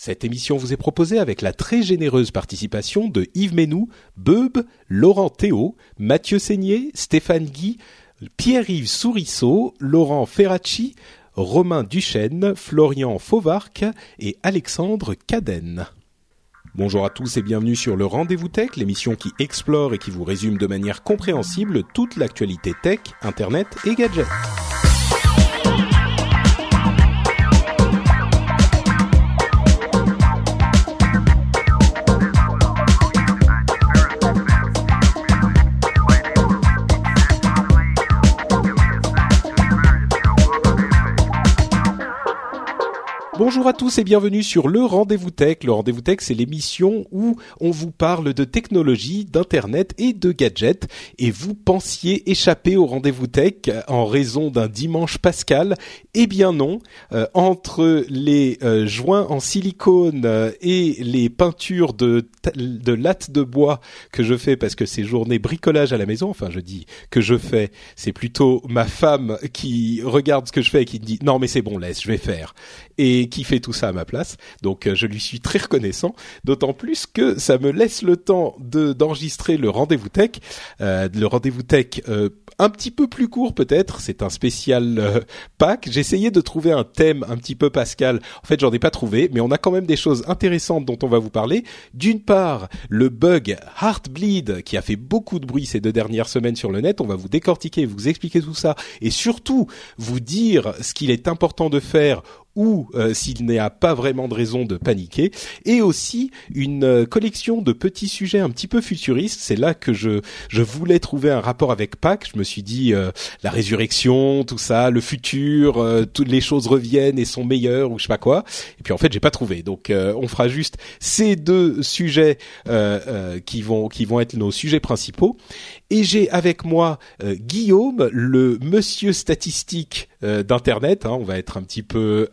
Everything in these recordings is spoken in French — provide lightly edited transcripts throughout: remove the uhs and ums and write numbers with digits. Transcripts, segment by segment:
Cette émission vous est proposée avec la très généreuse participation de Yves Menou, Beub, Laurent Théo, Mathieu Seigné, Stéphane Guy, Pierre-Yves Sourisseau, Laurent Ferracci, Romain Duchesne, Florian Fauvarc et Alexandre Cadenne. Bonjour à tous et bienvenue sur le Rendez-vous Tech, l'émission qui explore et qui vous résume de manière compréhensible toute l'actualité tech, internet et gadgets. Bonjour à tous et bienvenue sur le Rendez-vous Tech. Le Rendez-vous Tech, c'est l'émission où on vous parle de technologie, d'internet et de gadgets. Et vous pensiez échapper au Rendez-vous Tech en raison d'un dimanche pascal. Eh bien non. Entre les joints en silicone et les peintures de lattes de bois que je fais parce que c'est journée bricolage à la maison. Enfin, je dis que je fais. C'est plutôt ma femme qui regarde ce que je fais et qui me dit « Non mais c'est bon, laisse, je vais faire ». Et qui fait tout ça à ma place. Donc je lui suis très reconnaissant, d'autant plus que ça me laisse le temps d'enregistrer le Rendez-vous Tech. Le Rendez-vous Tech un petit peu plus court peut-être, c'est un spécial Pâques. J'ai essayé de trouver un thème un petit peu Pascal. En fait, j'en ai pas trouvé, mais on a quand même des choses intéressantes dont on va vous parler. D'une part, le bug Heartbleed qui a fait beaucoup de bruit ces 2 dernières semaines sur le net. On va vous décortiquer, vous expliquer tout ça et surtout vous dire ce qu'il est important de faire ou s'il n'y a pas vraiment de raison de paniquer, et aussi une collection de petits sujets un petit peu futuristes. C'est là que je voulais trouver un rapport avec Pâques. Je me suis dit la résurrection, tout ça, le futur, toutes les choses reviennent et sont meilleures ou je sais pas quoi. Et puis en fait, j'ai pas trouvé. Donc on fera juste ces 2 sujets qui vont être nos sujets principaux. Et j'ai avec moi Guillaume, le monsieur statistique d'internet, on va être un petit peu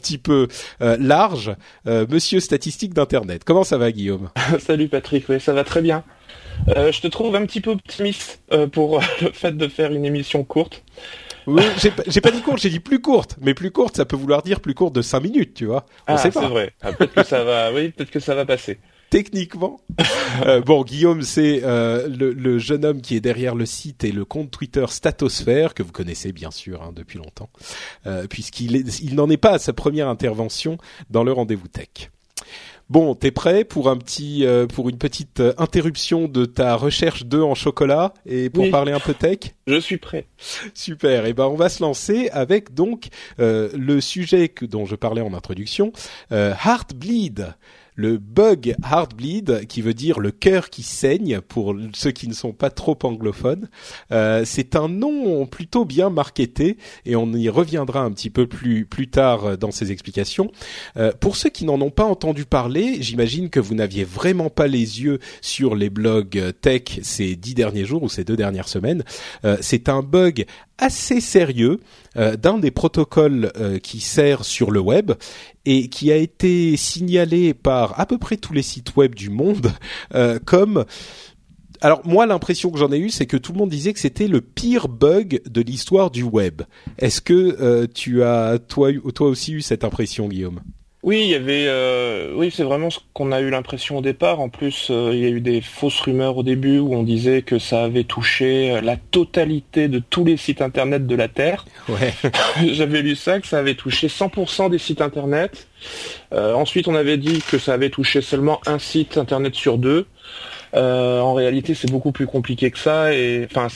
large, monsieur statistique d'internet. Comment ça va, Guillaume? Salut Patrick, oui, ça va très bien. Je te trouve un petit peu optimiste pour le fait de faire une émission courte. Oui, j'ai pas dit courte, j'ai dit plus courte. Mais plus courte, ça peut vouloir dire plus courte de 5 minutes, tu vois. On sait pas. C'est vrai. Peut-être que ça va passer. Techniquement. Bon, Guillaume, c'est le jeune homme qui est derrière le site et le compte Twitter Statosphère, que vous connaissez bien sûr depuis longtemps, puisqu'il n'en est pas à sa première intervention dans le Rendez-vous Tech. Bon, t'es prêt pour une petite interruption de ta recherche d'œufs en chocolat et pour parler un peu tech? Je suis prêt. Super. Et on va se lancer avec donc le sujet dont je parlais en introduction, Heartbleed. Le bug Heartbleed, qui veut dire le cœur qui saigne pour ceux qui ne sont pas trop anglophones. C'est un nom plutôt bien marketé et on y reviendra un petit peu plus tard dans ces explications. Pour ceux qui n'en ont pas entendu parler, j'imagine que vous n'aviez vraiment pas les yeux sur les blogs tech ces 10 derniers jours ou ces 2 dernières semaines. C'est un bug assez sérieux d'un des protocoles qui sert sur le web et qui a été signalé par à peu près tous les sites web du monde comme... Alors moi, l'impression que j'en ai eue, c'est que tout le monde disait que c'était le pire bug de l'histoire du web. Est-ce que tu as toi aussi eu cette impression, Guillaume ? Oui, il y avait, c'est vraiment ce qu'on a eu l'impression au départ. En plus, il y a eu des fausses rumeurs au début où on disait que ça avait touché la totalité de tous les sites internet de la Terre. Ouais. J'avais lu ça, que ça avait touché 100% des sites internet. Ensuite, on avait dit que ça avait touché seulement un site internet sur 2. En réalité, c'est beaucoup plus compliqué que ça. Et enfin,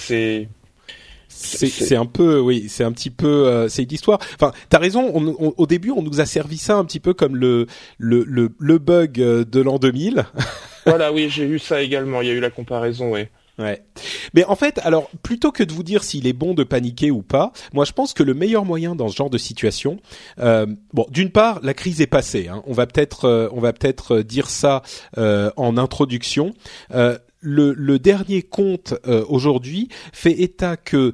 c'est un peu, oui, c'est un petit peu, c'est une histoire. Enfin, t'as raison. Au début, on nous a servi ça un petit peu comme le bug de l'an 2000. Voilà, oui, j'ai eu ça également. Il y a eu la comparaison, oui. Ouais. Mais en fait, alors, plutôt que de vous dire s'il est bon de paniquer ou pas, moi je pense que le meilleur moyen dans ce genre de situation, d'une part, la crise est passée. On va peut-être dire ça en introduction. Le dernier compte aujourd'hui fait état que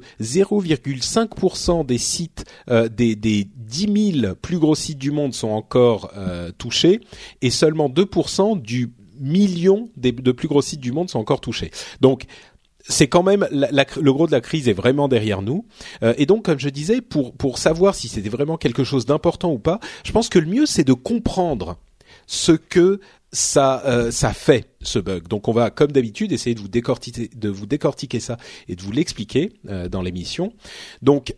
0,5% des sites des 10 000 plus gros sites du monde sont encore touchés et seulement 2% du million de plus gros sites du monde sont encore touchés. Donc c'est quand même le gros de la crise est vraiment derrière nous et donc comme je disais pour savoir si c'était vraiment quelque chose d'important ou pas, je pense que le mieux c'est de comprendre ce que ça fait, ce bug. Donc on va, comme d'habitude, essayer de vous décortiquer ça et de vous l'expliquer dans l'émission. Donc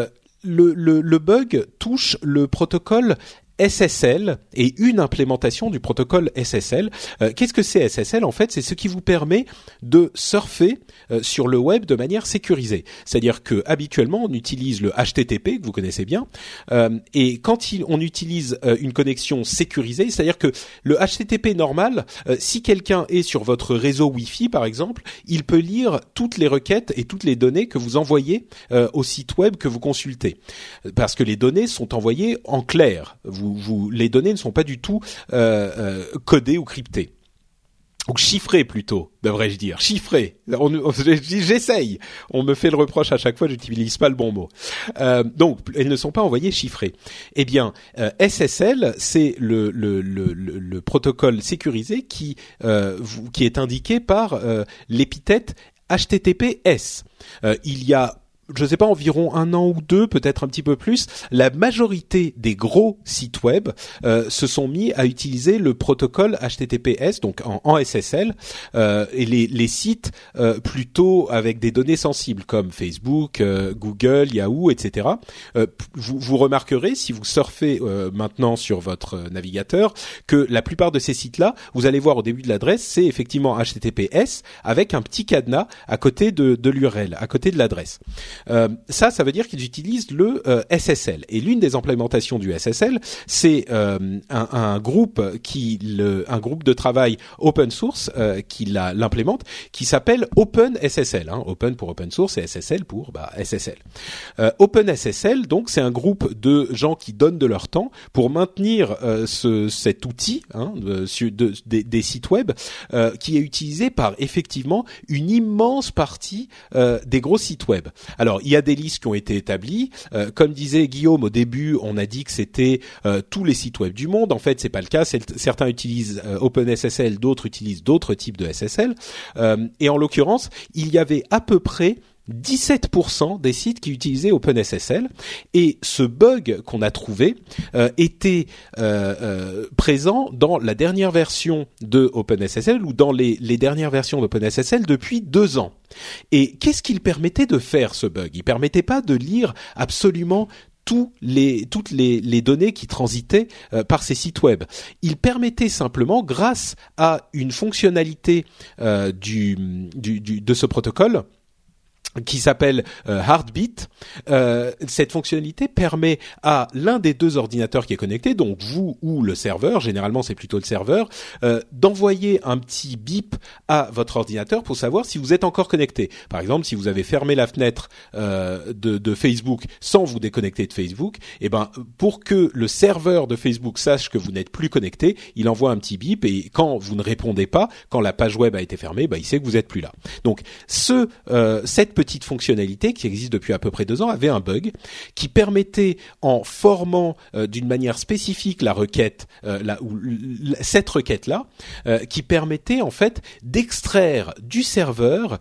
le bug touche le protocole SSL et une implémentation du protocole SSL. Qu'est-ce que c'est SSL ? En fait, c'est ce qui vous permet de surfer sur le web de manière sécurisée. C'est-à-dire que habituellement, on utilise le HTTP que vous connaissez bien, et quand on utilise une connexion sécurisée, c'est-à-dire que le HTTP normal, si quelqu'un est sur votre réseau Wi-Fi par exemple, il peut lire toutes les requêtes et toutes les données que vous envoyez au site web que vous consultez, parce que les données sont envoyées en clair. Les données ne sont pas du tout codées ou cryptées. Ou chiffrées plutôt, devrais-je dire. Chiffrées. J'essaye. On me fait le reproche à chaque fois, j'utilise pas le bon mot. Donc, elles ne sont pas envoyées chiffrées. Eh bien, SSL, c'est le protocole sécurisé qui est indiqué par l'épithète HTTPS. Il y a je sais pas, environ 1 an ou 2, peut-être un petit peu plus, la majorité des gros sites web se sont mis à utiliser le protocole HTTPS, donc en SSL, et les sites plutôt avec des données sensibles comme Facebook, Google, Yahoo, etc. Vous remarquerez, si vous surfez maintenant sur votre navigateur, que la plupart de ces sites-là, vous allez voir au début de l'adresse, c'est effectivement HTTPS avec un petit cadenas à côté de l'URL, à côté de l'adresse. Ça veut dire qu'ils utilisent le SSL. Et l'une des implémentations du SSL, c'est un groupe un groupe de travail open source qui l'implémente, qui s'appelle OpenSSL. Open pour open source et SSL pour SSL. OpenSSL, donc, c'est un groupe de gens qui donnent de leur temps pour maintenir cet outil des sites web qui est utilisé par effectivement une immense partie des gros sites web. Alors, il y a des listes qui ont été établies. Comme disait Guillaume au début, on a dit que c'était tous les sites web du monde. En fait, c'est pas le cas. Certains utilisent OpenSSL, d'autres utilisent d'autres types de SSL. Et en l'occurrence, il y avait à peu près 17% des sites qui utilisaient OpenSSL, et ce bug qu'on a trouvé était présent dans la dernière version de OpenSSL ou dans les dernières versions d'OpenSSL depuis 2 ans. Et qu'est-ce qu'il permettait de faire, ce bug ? Il permettait pas de lire absolument toutes les données qui transitaient par ces sites web. Il permettait simplement, grâce à une fonctionnalité de ce protocole qui s'appelle Heartbeat, cette fonctionnalité permet à l'un des 2 ordinateurs qui est connecté, donc vous ou le serveur, généralement c'est plutôt le serveur, d'envoyer un petit bip à votre ordinateur pour savoir si vous êtes encore connecté. Par exemple, si vous avez fermé la fenêtre de Facebook sans vous déconnecter de Facebook, pour que le serveur de Facebook sache que vous n'êtes plus connecté, il envoie un petit bip, et quand vous ne répondez pas, quand la page web a été fermée, il sait que vous êtes plus là. Donc cette petite fonctionnalité qui existe depuis à peu près 2 ans avait un bug qui permettait, en formant d'une manière spécifique la requête, cette requête-là, qui permettait en fait d'extraire du serveur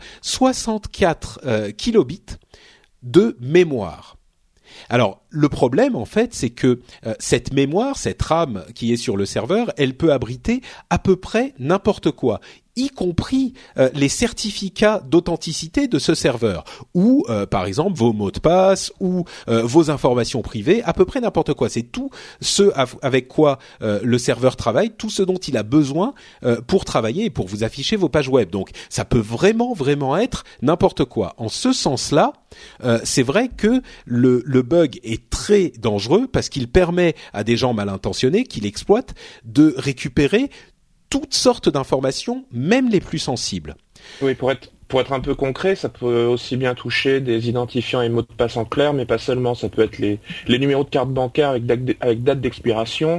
64 kilobits de mémoire. Alors, le problème, en fait, c'est que cette mémoire, cette RAM qui est sur le serveur, elle peut abriter à peu près n'importe quoi, y compris les certificats d'authenticité de ce serveur, ou par exemple vos mots de passe, ou vos informations privées, à peu près n'importe quoi. C'est tout ce avec quoi le serveur travaille, tout ce dont il a besoin pour travailler et pour vous afficher vos pages web. Donc ça peut vraiment être n'importe quoi. En ce sens-là, c'est vrai que le bug est très dangereux parce qu'il permet à des gens mal intentionnés qui l'exploitent de récupérer toutes sortes d'informations, même les plus sensibles. Oui, pour être un peu concret, ça peut aussi bien toucher des identifiants et mots de passe en clair, mais pas seulement. Ça peut être les numéros de carte bancaire avec date d'expiration,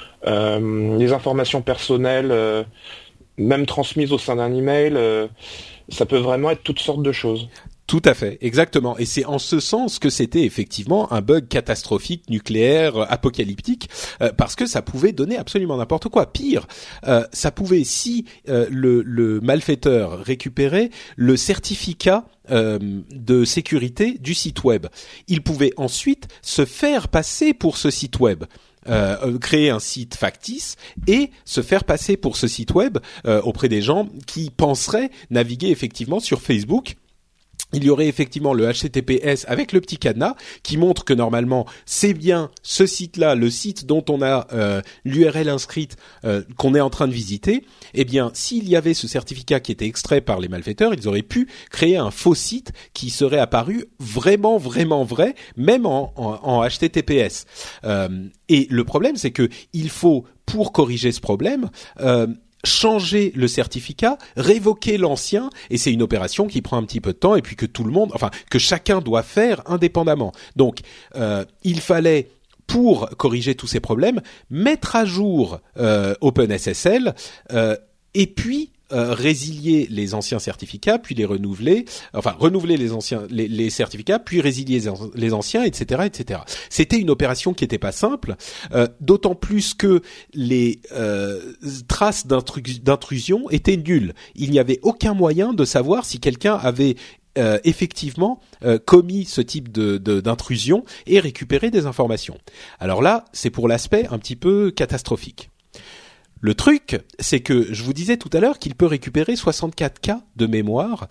les informations personnelles, même transmises au sein d'un email. Ça peut vraiment être toutes sortes de choses. Tout à fait, exactement. Et c'est en ce sens que c'était effectivement un bug catastrophique, nucléaire, apocalyptique, parce que ça pouvait donner absolument n'importe quoi. Pire, ça pouvait, si le malfaiteur récupérait le certificat de sécurité du site web, il pouvait ensuite se faire passer pour ce site web. créer un site factice et se faire passer pour ce site web auprès des gens qui penseraient naviguer effectivement sur Facebook. Il y aurait effectivement le HTTPS avec le petit cadenas qui montre que normalement c'est bien ce site-là, le site dont on a l'URL inscrite qu'on est en train de visiter. Eh bien, s'il y avait ce certificat qui était extrait par les malfaiteurs, ils auraient pu créer un faux site qui serait apparu vraiment vrai, même en HTTPS. Et le problème, c'est que il faut, pour corriger ce problème, changer le certificat, révoquer l'ancien, et c'est une opération qui prend un petit peu de temps et puis que chacun doit faire indépendamment. Donc, il fallait, pour corriger tous ces problèmes, mettre à jour OpenSSL et puis résilier les anciens certificats, puis les renouveler les certificats, puis résilier les anciens, etc., etc. C'était une opération qui était pas simple, d'autant plus que les traces d'intrusion étaient nulles. Il n'y avait aucun moyen de savoir si quelqu'un avait effectivement commis ce type d'intrusion et récupéré des informations. Alors là, c'est pour l'aspect un petit peu catastrophique. Le truc, c'est que je vous disais tout à l'heure qu'il peut récupérer 64K de mémoire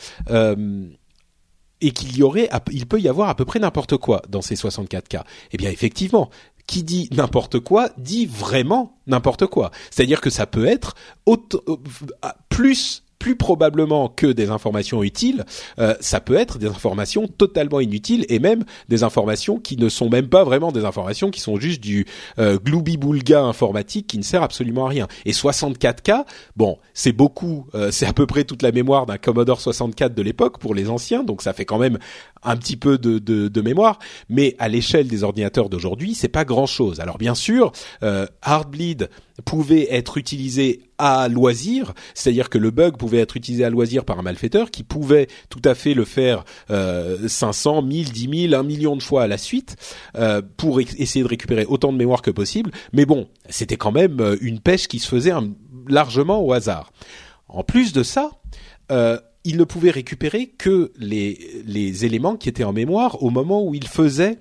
et il peut y avoir à peu près n'importe quoi dans ces 64K. Eh bien, effectivement, qui dit n'importe quoi dit vraiment n'importe quoi. C'est-à-dire que ça peut être plus probablement que des informations utiles, ça peut être des informations totalement inutiles et même des informations qui ne sont même pas vraiment des informations, qui sont juste du gloubi-boulga informatique qui ne sert absolument à rien. Et 64K, bon, c'est beaucoup, c'est à peu près toute la mémoire d'un Commodore 64 de l'époque pour les anciens, donc ça fait quand même un petit peu de mémoire, mais à l'échelle des ordinateurs d'aujourd'hui, c'est pas grand-chose. Alors bien sûr, Heartbleed pouvait être utilisé à loisir, c'est-à-dire que le bug pouvait être utilisé à loisir par un malfaiteur qui pouvait tout à fait le faire 500, 1000, 10 000, 1 million de fois à la suite pour essayer de récupérer autant de mémoire que possible. Mais bon, c'était quand même une pêche qui se faisait largement au hasard. En plus de ça, il ne pouvait récupérer que les éléments qui étaient en mémoire au moment où il faisait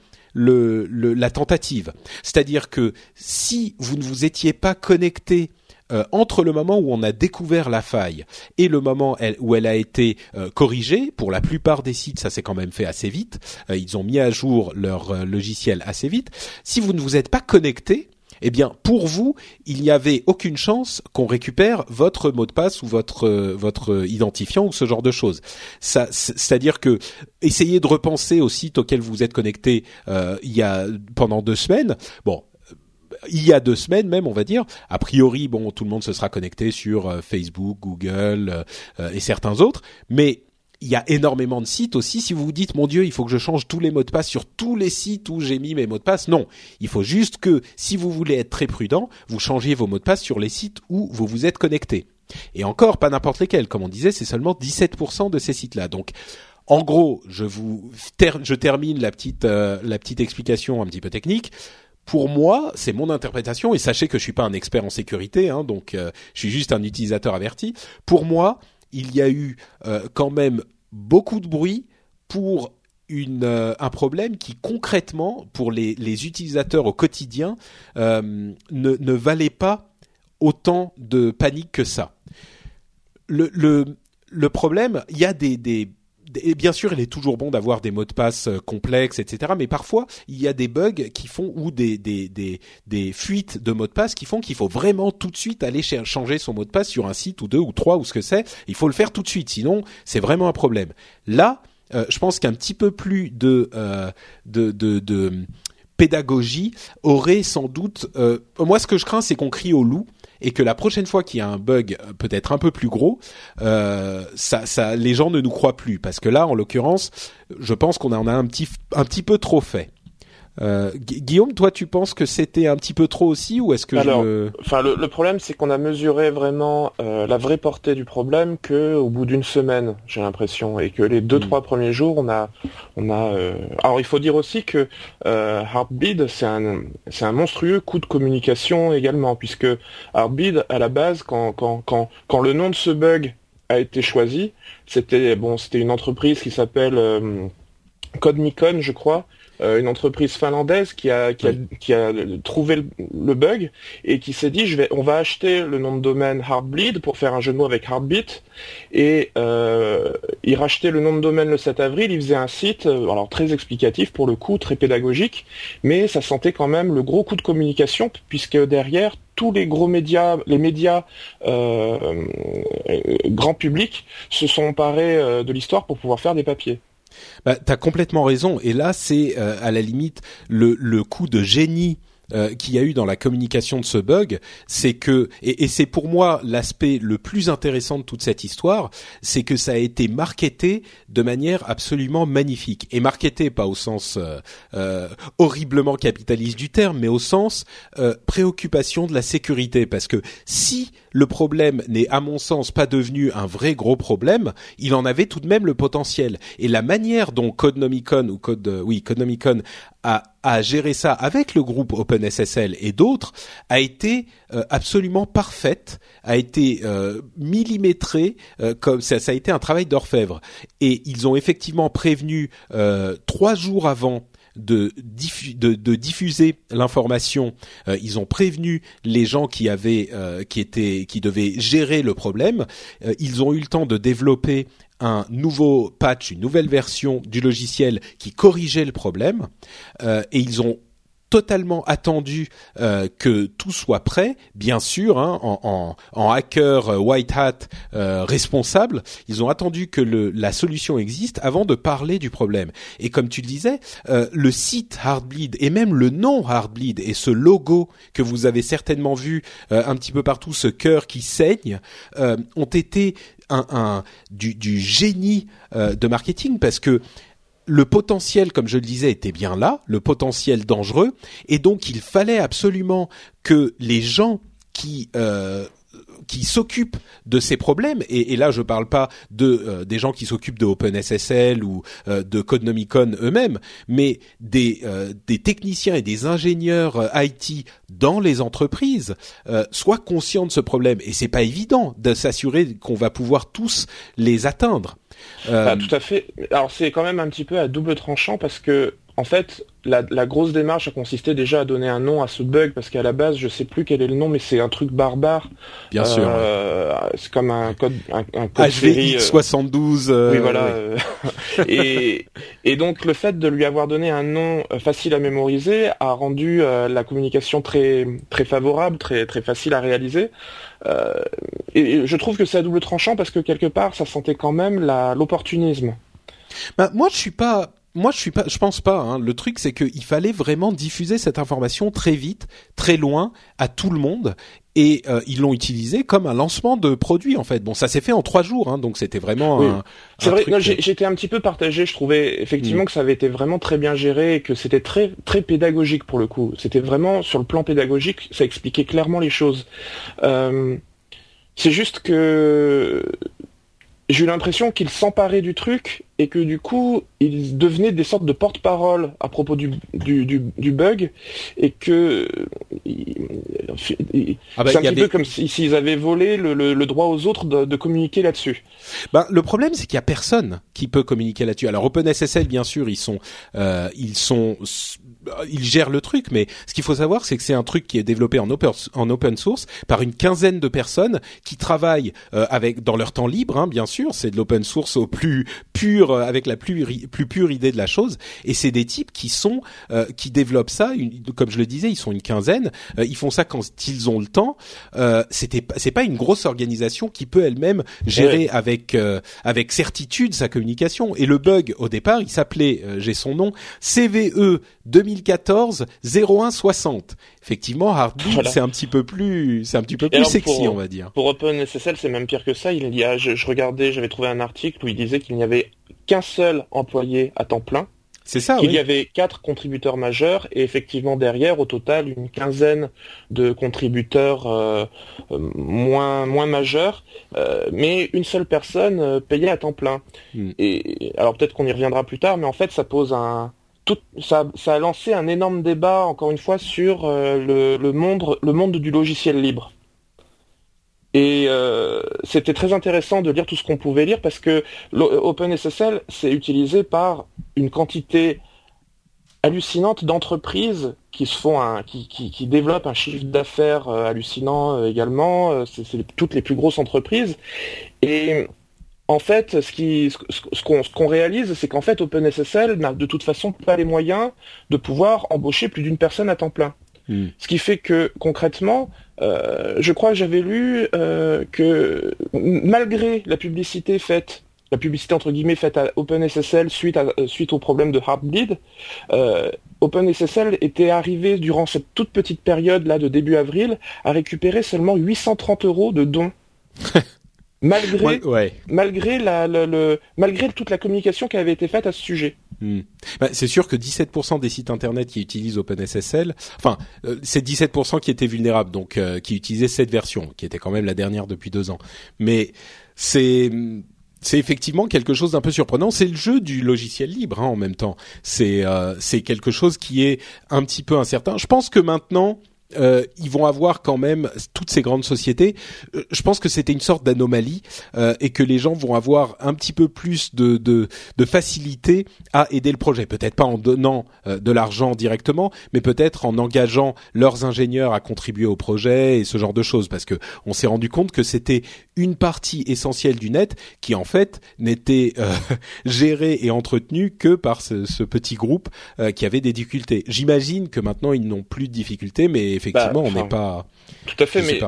la tentative. C'est-à-dire que si vous ne vous étiez pas connecté entre le moment où on a découvert la faille et le moment où elle a été corrigée, pour la plupart des sites, ça s'est quand même fait assez vite, ils ont mis à jour leur logiciel assez vite. Si vous ne vous êtes pas connecté, eh bien, pour vous, il n'y avait aucune chance qu'on récupère votre mot de passe ou votre identifiant ou ce genre de choses. C'est-à-dire que essayez de repenser au site auquel vous êtes connecté pendant 2 semaines. Bon. Il y a 2 semaines même, on va dire. A priori, bon, tout le monde se sera connecté sur Facebook, Google et certains autres. Mais il y a énormément de sites aussi. Si vous vous dites, mon Dieu, il faut que je change tous les mots de passe sur tous les sites où j'ai mis mes mots de passe. Non. Il faut juste que, si vous voulez être très prudent, vous changiez vos mots de passe sur les sites où vous vous êtes connecté. Et encore, pas n'importe lesquels. Comme on disait, c'est seulement 17% de ces sites-là. Donc, en gros, je termine la petite explication un petit peu technique. Pour moi, c'est mon interprétation, et sachez que je suis pas un expert en sécurité, donc je suis juste un utilisateur averti. Pour moi, il y a eu quand même beaucoup de bruit pour un problème qui concrètement, pour les utilisateurs au quotidien, ne valait pas autant de panique que ça. Le problème, il y a et bien sûr, il est toujours bon d'avoir des mots de passe complexes, etc. Mais parfois, il y a des bugs qui font, ou des fuites de mots de passe qui font qu'il faut vraiment tout de suite aller changer son mot de passe sur un site ou 2 ou 3 ou ce que c'est. Il faut le faire tout de suite, sinon c'est vraiment un problème. Là, je pense qu'un petit peu plus de pédagogie aurait sans doute. Moi, ce que je crains, c'est qu'on crie au loup. Et que la prochaine fois qu'il y a un bug peut-être un peu plus gros, les gens ne nous croient plus, parce que là, en l'occurrence, je pense qu'on en a un petit peu trop fait. Guillaume, toi, tu penses que c'était un petit peu trop aussi, ou est-ce que le problème, c'est qu'on a mesuré vraiment la vraie portée du problème que au bout d'une semaine, j'ai l'impression, et que les 2-3 premiers jours, on a. Alors, il faut dire aussi que Heartbleed, c'est un monstrueux coup de communication également, puisque Heartbleed, à la base, quand le nom de ce bug a été choisi, c'était une entreprise qui s'appelle Codemicon, je crois. une entreprise finlandaise qui a trouvé le bug et qui s'est dit on va acheter le nom de domaine Heartbleed pour faire un jeu de mots avec Heartbeat, et il rachetait le nom de domaine le 7 avril, il faisait un site alors très explicatif pour le coup, très pédagogique, mais ça sentait quand même le gros coup de communication, puisque derrière tous les gros médias, les médias grand public se sont emparés de l'histoire pour pouvoir faire des papiers. Bah, t'as complètement raison. Et là, c'est à la limite le coup de génie qu'il y a eu dans la communication de ce bug, c'est que, et c'est pour moi l'aspect le plus intéressant de toute cette histoire, c'est que ça a été marketé de manière absolument magnifique. Et marketé pas au sens horriblement capitaliste du terme, mais au sens préoccupation de la sécurité. Parce que si le problème n'est, à mon sens, pas devenu un vrai gros problème, il en avait tout de même le potentiel. Et la manière dont Codenomicon Codenomicon a géré ça avec le groupe OpenSSL et d'autres a été absolument parfaite, a été millimétrée, comme ça a été un travail d'orfèvre. Et ils ont effectivement prévenu 3 jours avant de diffuser l'information. Ils ont prévenu les gens qui devaient gérer le problème. Ils ont eu le temps de développer un nouveau patch, une nouvelle version du logiciel qui corrigeait le problème, et ils ont totalement attendu que tout soit prêt, bien sûr, hein, en hacker white hat responsable. Ils ont attendu que la solution existe avant de parler du problème. Et comme tu le disais, le site Heartbleed et même le nom Heartbleed et ce logo que vous avez certainement vu un petit peu partout, ce cœur qui saigne, ont été du génie de marketing, parce que le potentiel, comme je le disais, était bien là, le potentiel dangereux, et donc il fallait absolument que les gens qui s'occupent de ces problèmes, et là je parle pas des gens qui s'occupent de OpenSSL ou de Codenomicon eux-mêmes, mais des techniciens et des ingénieurs IT dans les entreprises soient conscients de ce problème. Et c'est pas évident de s'assurer qu'on va pouvoir tous les atteindre. Tout à fait. Alors c'est quand même un petit peu à double tranchant, parce que en fait, la grosse démarche a consisté déjà à donner un nom à ce bug, parce qu'à la base, je sais plus quel est le nom, mais c'est un truc barbare. Bien sûr. C'est comme un code HVX 72. Oui, voilà. Ouais. Et donc, le fait de lui avoir donné un nom facile à mémoriser a rendu la communication très, très favorable, très, très facile à réaliser. Et je trouve que c'est à double tranchant, parce que quelque part, ça sentait quand même l'opportunisme. Bah, je pense pas, hein. Le truc, c'est qu'il fallait vraiment diffuser cette information très vite, très loin, à tout le monde. Et ils l'ont utilisé comme un lancement de produit, en fait. Bon, ça s'est fait en 3 jours, hein, donc c'était vraiment oui. C'est vrai, truc... j'étais un petit peu partagé. Je trouvais effectivement que ça avait été vraiment très bien géré et que c'était très, très pédagogique pour le coup. C'était vraiment, sur le plan pédagogique, ça expliquait clairement les choses. C'est juste que j'ai eu l'impression qu'ils s'emparaient du truc et que du coup, ils devenaient des sortes de porte-parole à propos du bug, et que c'est un petit peu comme s'ils avaient volé le droit aux autres de communiquer là-dessus. Ben, le problème, c'est qu'il y a personne qui peut communiquer là-dessus. Alors OpenSSL, bien sûr, ils gèrent le truc, mais ce qu'il faut savoir, c'est que c'est un truc qui est développé en open source par une quinzaine de personnes qui travaillent dans leur temps libre, hein, bien sûr. C'est de l'open source au plus pur, avec la plus pure idée de la chose. Et c'est des types qui développent ça. Comme je le disais, ils sont une quinzaine. Ils font ça quand ils ont le temps. C'est pas une grosse organisation qui peut elle-même gérer avec certitude sa communication. Et le bug, au départ, il s'appelait, j'ai son nom, CVE 2014 0160. Effectivement, Heartbleed, voilà. C'est un petit peu plus sexy, on va dire. Pour OpenSSL, c'est même pire que ça. Je regardais, j'avais trouvé un article où il disait qu'il n'y avait qu'un seul employé à temps plein. C'est ça, Il y avait 4 contributeurs majeurs et effectivement derrière, au total, une quinzaine de contributeurs moins majeurs, mais une seule personne payée à temps plein. Et alors peut-être qu'on y reviendra plus tard, mais en fait, ça pose ça a lancé un énorme débat, encore une fois, sur le monde du logiciel libre. Et c'était très intéressant de lire tout ce qu'on pouvait lire, parce que OpenSSL, c'est utilisé par une quantité hallucinante d'entreprises qui se font qui développent un chiffre d'affaires hallucinant également. C'est toutes les plus grosses entreprises. Et en fait, ce qu'on réalise, c'est qu'en fait, OpenSSL n'a de toute façon pas les moyens de pouvoir embaucher plus d'une personne à temps plein. Ce qui fait que concrètement, je crois que j'avais lu que malgré la publicité entre guillemets faite à OpenSSL suite au problème de Heartbleed, OpenSSL était arrivé durant cette toute petite période là de début avril à récupérer seulement 830 € de dons. Malgré toute la communication qui avait été faite à ce sujet. C'est sûr que 17% des sites internet qui utilisent OpenSSL, c'est 17% qui étaient vulnérables, donc qui utilisaient cette version, qui était quand même la dernière depuis 2 ans. Mais c'est effectivement quelque chose d'un peu surprenant. C'est le jeu du logiciel libre, en même temps. C'est quelque chose qui est un petit peu incertain. Je pense que maintenant, ils vont avoir quand même toutes ces grandes sociétés. Je pense que c'était une sorte d'anomalie et que les gens vont avoir un petit peu plus de facilité à aider le projet. Peut-être pas en donnant de l'argent directement, mais peut-être en engageant leurs ingénieurs à contribuer au projet et ce genre de choses. Parce que on s'est rendu compte que c'était une partie essentielle du net qui en fait n'était gérée et entretenue que par ce petit groupe qui avait des difficultés. J'imagine que maintenant ils n'ont plus de difficultés, mais effectivement, on n'est pas. Tout à fait, mais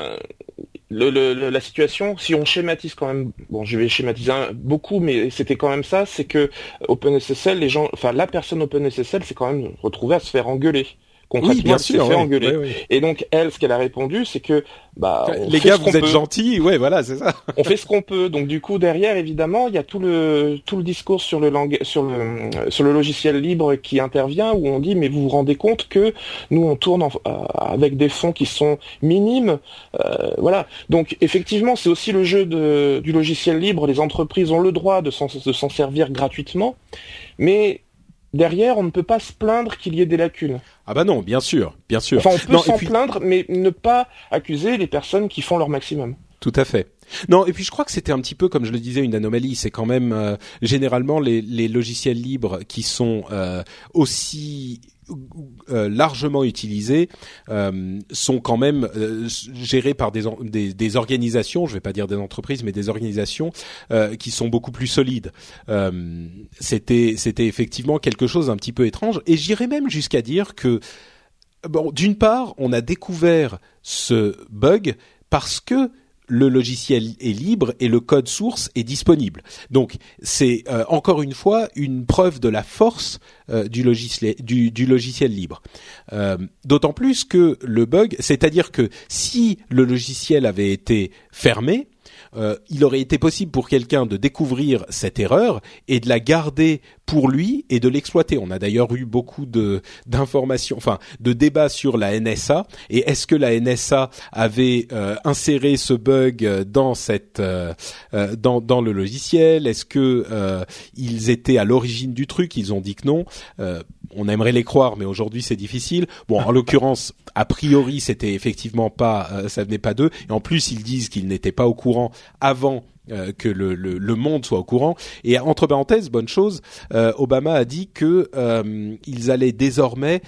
la situation, si on schématise quand même, bon, je vais schématiser beaucoup, mais c'était quand même ça, c'est que OpenSSL, la personne OpenSSL s'est quand même retrouvée à se faire engueuler. Concrètement, bien sûr, elle s'est fait engueuler. Oui. Et donc, elle, ce qu'elle a répondu, c'est que, les gars, vous êtes gentils, voilà, c'est ça. On fait ce qu'on peut. Donc, du coup, derrière, évidemment, il y a tout le discours sur le logiciel libre qui intervient, où on dit, mais vous vous rendez compte que nous, on tourne avec des fonds qui sont minimes, voilà. Donc, effectivement, c'est aussi le jeu du logiciel libre. Les entreprises ont le droit de s'en servir gratuitement, mais derrière, on ne peut pas se plaindre qu'il y ait des lacunes. Ah bah non, bien sûr. Enfin, on peut s'en plaindre, mais ne pas accuser les personnes qui font leur maximum. Tout à fait. Non, et puis je crois que c'était un petit peu, comme je le disais, une anomalie. C'est quand même généralement les logiciels libres qui sont aussi largement utilisés sont quand même gérés par des organisations, je vais pas dire des entreprises, mais des organisations qui sont beaucoup plus solides. C'était effectivement quelque chose d'un petit peu étrange, et j'irais même jusqu'à dire que d'une part, on a découvert ce bug parce que le logiciel est libre et le code source est disponible. Donc c'est encore une fois une preuve de la force du logiciel libre. D'autant plus que le bug, c'est-à-dire que si le logiciel avait été fermé, il aurait été possible pour quelqu'un de découvrir cette erreur et de la garder pour lui et de l'exploiter. On a d'ailleurs eu beaucoup d'informations, de débats sur la NSA, et est-ce que la NSA avait inséré ce bug dans dans le logiciel? Est-ce que ils étaient à l'origine du truc? Ils ont dit que non. On aimerait les croire, mais aujourd'hui c'est difficile. Bon, en l'occurrence, a priori, c'était effectivement pas, ça venait pas d'eux. Et en plus, ils disent qu'ils n'étaient pas au courant avant que le monde soit au courant. Et entre parenthèses, bonne chose, Obama a dit que ils allaient désormais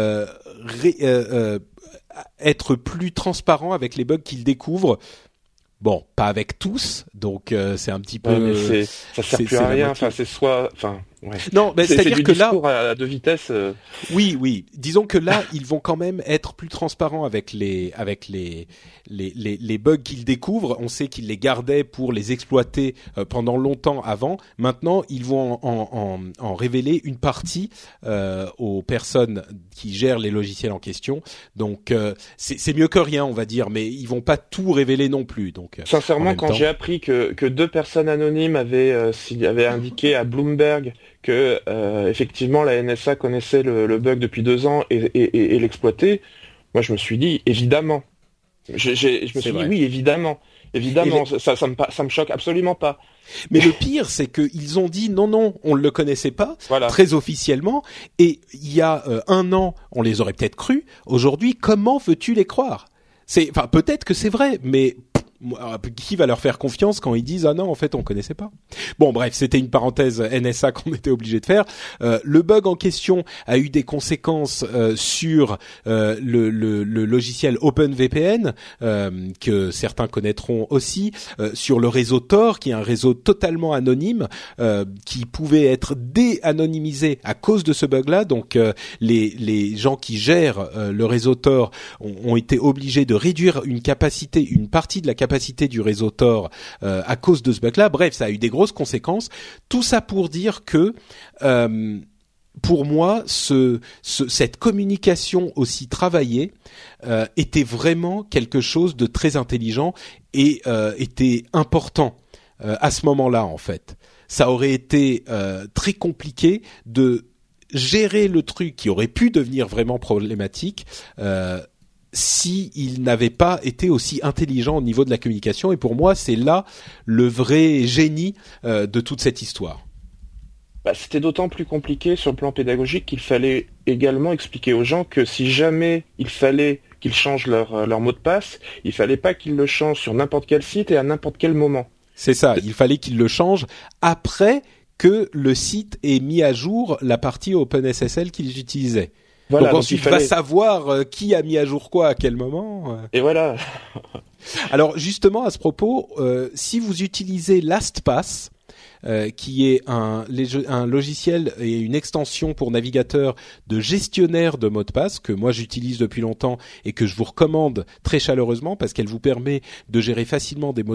être plus transparents avec les bugs qu'ils découvrent. Bon, pas avec tous, donc c'est un petit peu. Mais ça sert plus à rien. Enfin, c'est soit. Ouais. Non, mais c'est-à-dire que là, à deux vitesses. Oui. Disons que là, ils vont quand même être plus transparents avec les bugs qu'ils découvrent. On sait qu'ils les gardaient pour les exploiter pendant longtemps avant. Maintenant, ils vont en révéler une partie aux personnes qui gèrent les logiciels en question. Donc, c'est mieux que rien, on va dire, mais ils vont pas tout révéler non plus. Donc, sincèrement, quand j'ai appris que 2 personnes anonymes avaient indiqué à Bloomberg que effectivement la NSA connaissait le bug depuis 2 ans et l'exploitait, moi je me suis dit évidemment. Je me suis dit oui, évidemment, ça me choque absolument pas. Mais le pire, c'est qu'ils ont dit non, on ne le connaissait pas, très officiellement, et il y a 1 an, on les aurait peut-être cru. Aujourd'hui, comment veux-tu les croire? Peut-être que c'est vrai, mais qui va leur faire confiance quand ils disent ah non en fait on connaissait pas. Bon bref, c'était une parenthèse NSA qu'on était obligé de faire. Le bug en question a eu des conséquences sur le logiciel OpenVPN que certains connaîtront aussi, sur le réseau Tor qui est un réseau totalement anonyme qui pouvait être déanonymisé à cause de ce bug-là. Donc les gens qui gèrent le réseau Tor ont été obligés de réduire une partie de la capacité du réseau Tor à cause de ce bug-là. Bref, ça a eu des grosses conséquences. Tout ça pour dire que pour moi, cette communication aussi travaillée était vraiment quelque chose de très intelligent et était important à ce moment-là en fait. Ça aurait été très compliqué de gérer le truc qui aurait pu devenir vraiment problématique si il n'avait pas été aussi intelligent au niveau de la communication. Et pour moi, c'est là le vrai génie de toute cette histoire. C'était d'autant plus compliqué sur le plan pédagogique qu'il fallait également expliquer aux gens que si jamais il fallait qu'ils changent leur mot de passe, il fallait pas qu'ils le changent sur n'importe quel site et à n'importe quel moment. C'est ça, il fallait qu'ils le changent après que le site ait mis à jour la partie OpenSSL qu'ils utilisaient. Voilà, donc ensuite, il va savoir qui a mis à jour quoi à quel moment. Et voilà. Alors justement, à ce propos, si vous utilisez LastPass, qui est un logiciel et une extension pour navigateur de gestionnaire de mots de passe que moi j'utilise depuis longtemps et que je vous recommande très chaleureusement parce qu'elle vous permet de gérer facilement des mots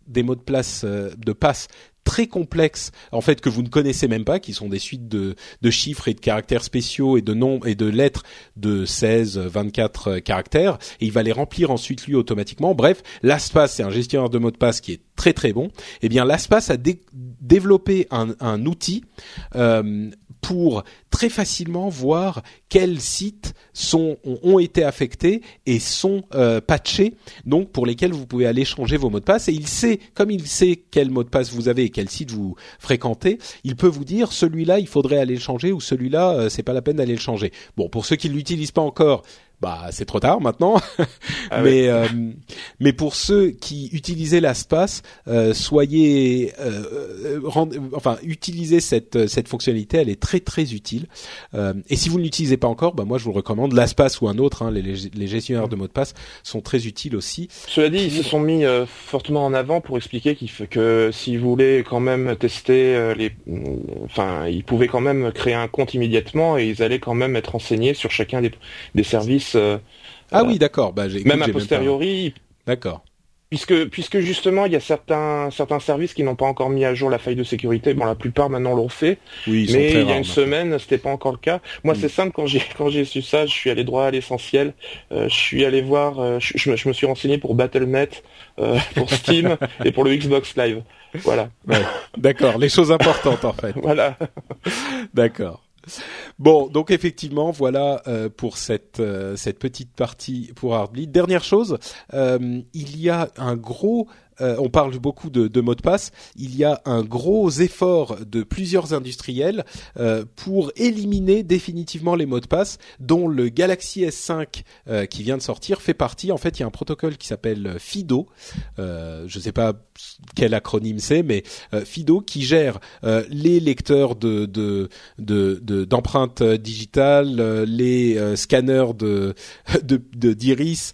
de passe très complexes en fait que vous ne connaissez même pas, qui sont des suites de chiffres et de caractères spéciaux et de noms et de lettres de 16, 24 caractères, et il va les remplir ensuite lui automatiquement. Bref, LastPass c'est un gestionnaire de mots de passe qui est très très bon. Eh bien LastPass a développé un outil pour très facilement voir quels sites ont été affectés et sont patchés, donc pour lesquels vous pouvez aller changer vos mots de passe. Et comme il sait quel mot de passe vous avez et quel site vous fréquentez, il peut vous dire celui-là il faudrait aller le changer ou celui-là c'est pas la peine d'aller le changer. Bon, pour ceux qui ne l'utilisent pas encore, c'est trop tard maintenant. Ah oui. Mais pour ceux qui utilisaient LastPass, utilisez cette fonctionnalité, elle est très très utile. Et si vous ne l'utilisez pas encore, moi je vous le recommande. LastPass ou un autre, les gestionnaires de mots de passe sont très utiles aussi. Cela dit, ils se sont mis fortement en avant pour expliquer que s'ils voulaient quand même tester ils pouvaient quand même créer un compte immédiatement et ils allaient quand même être renseignés sur chacun des services. Oui, d'accord. Même a posteriori. D'accord. Puisque justement, il y a certains services qui n'ont pas encore mis à jour la faille de sécurité. Bon, la plupart maintenant l'ont fait. Oui, mais il y a une semaine, c'était pas encore le cas. Moi, c'est simple. Quand j'ai su ça, je suis allé droit à l'essentiel. Je suis allé voir. Je me suis renseigné pour Battle.net, pour Steam et pour le Xbox Live. Voilà. Ouais. D'accord. Les choses importantes en fait. Voilà. D'accord. Bon, donc effectivement, voilà pour cette petite partie pour Heartbleed. Dernière chose, il y a un gros on parle beaucoup de mots de passe. Il y a un gros effort de plusieurs industriels pour éliminer définitivement les mots de passe, dont le Galaxy S5 qui vient de sortir fait partie. En fait, il y a un protocole qui s'appelle FIDO. Je ne sais pas quel acronyme c'est, mais FIDO qui gère les lecteurs d'empreintes digitales, les scanners d'iris,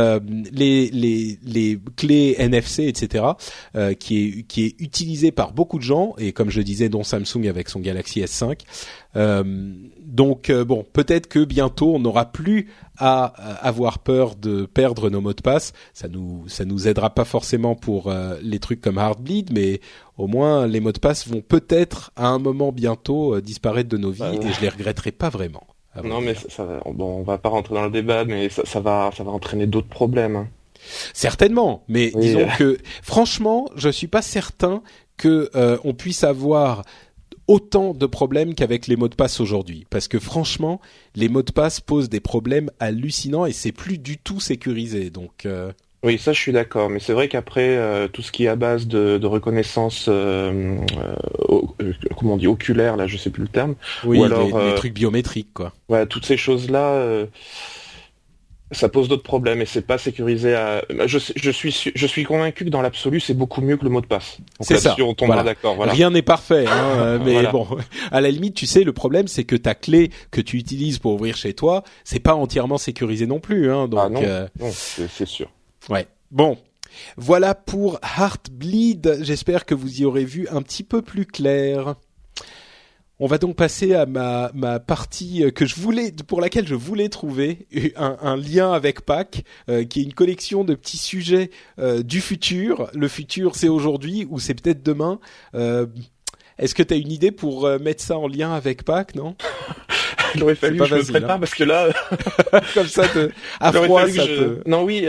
les clés NFC, etc., qui est utilisé par beaucoup de gens, et comme je disais, dont Samsung avec son Galaxy S5. Donc peut-être que bientôt on n'aura plus à avoir peur de perdre nos mots de passe. Ça nous aidera pas forcément pour les trucs comme Heartbleed, mais au moins les mots de passe vont peut-être à un moment bientôt disparaître de nos vies, et je les regretterai pas vraiment. Non, mais on va pas rentrer dans le débat, mais ça va entraîner d'autres problèmes. Hein. Certainement, mais oui. Disons que franchement, je suis pas certain que on puisse avoir autant de problèmes qu'avec les mots de passe aujourd'hui, parce que franchement, les mots de passe posent des problèmes hallucinants et c'est plus du tout sécurisé. Donc oui, ça je suis d'accord, mais c'est vrai qu'après tout ce qui est à base de reconnaissance, comment on dit, oculaire, là, je sais plus le terme. Oui, ou alors les trucs biométriques, quoi. Voilà, toutes ces choses-là. ça pose d'autres problèmes et c'est pas sécurisé. Je suis convaincu que dans l'absolu, c'est beaucoup mieux que le mot de passe. Donc c'est ça. On tombera d'accord. Voilà. Rien n'est parfait, mais voilà. bon, à la limite, tu sais, le problème, c'est que ta clé que tu utilises pour ouvrir chez toi, c'est pas entièrement sécurisé non plus, hein. Donc, non, c'est sûr. Ouais. Bon. Voilà pour Heartbleed. J'espère que vous y aurez vu un petit peu plus clair. On va donc passer à ma partie pour laquelle je voulais trouver un lien avec Pâques, qui est une collection de petits sujets du futur. Le futur, c'est aujourd'hui ou c'est peut-être demain. Est-ce que tu as une idée pour mettre ça en lien avec Pâques, non? Il aurait fallu que je me prépare parce que là, comme ça, à froid, ça Non, oui,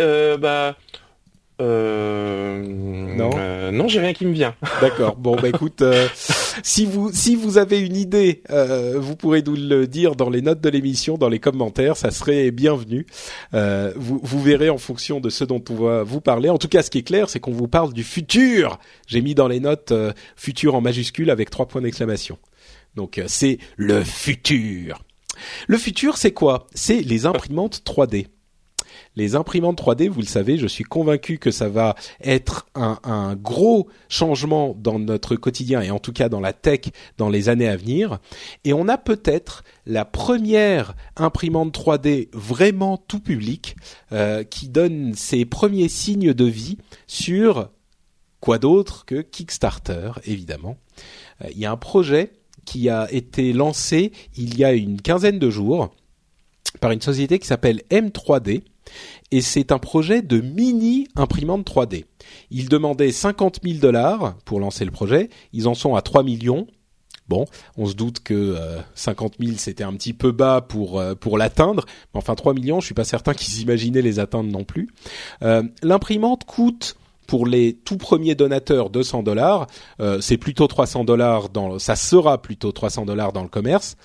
non, j'ai rien qui me vient. D'accord. Bon, bah écoute, si vous avez une idée, vous pourrez nous le dire dans les notes de l'émission, dans les commentaires, ça serait bienvenu. Vous verrez en fonction de ce dont on va vous parler. En tout cas, ce qui est clair, c'est qu'on vous parle du futur. J'ai mis dans les notes futur en majuscule avec 3 points d'exclamation. Donc c'est le futur. Le futur, c'est quoi? C'est les imprimantes 3D. Les imprimantes 3D, vous le savez, je suis convaincu que ça va être un gros changement dans notre quotidien et en tout cas dans la tech dans les années à venir. Et on a peut-être la première imprimante 3D vraiment tout public qui donne ses premiers signes de vie sur quoi d'autre que Kickstarter, évidemment. Il y a un projet qui a été lancé il y a une quinzaine de jours par une société qui s'appelle M3D. Et c'est un projet de mini imprimante 3D. Ils demandaient $50,000 pour lancer le projet. Ils en sont à 3 millions. Bon, on se doute que 50 000 c'était un petit peu bas pour l'atteindre. Mais enfin 3 millions, je suis pas certain qu'ils imaginaient les atteindre non plus. L'imprimante coûte pour les tout premiers donateurs $200. C'est plutôt $300 ça sera plutôt $300 dans le commerce.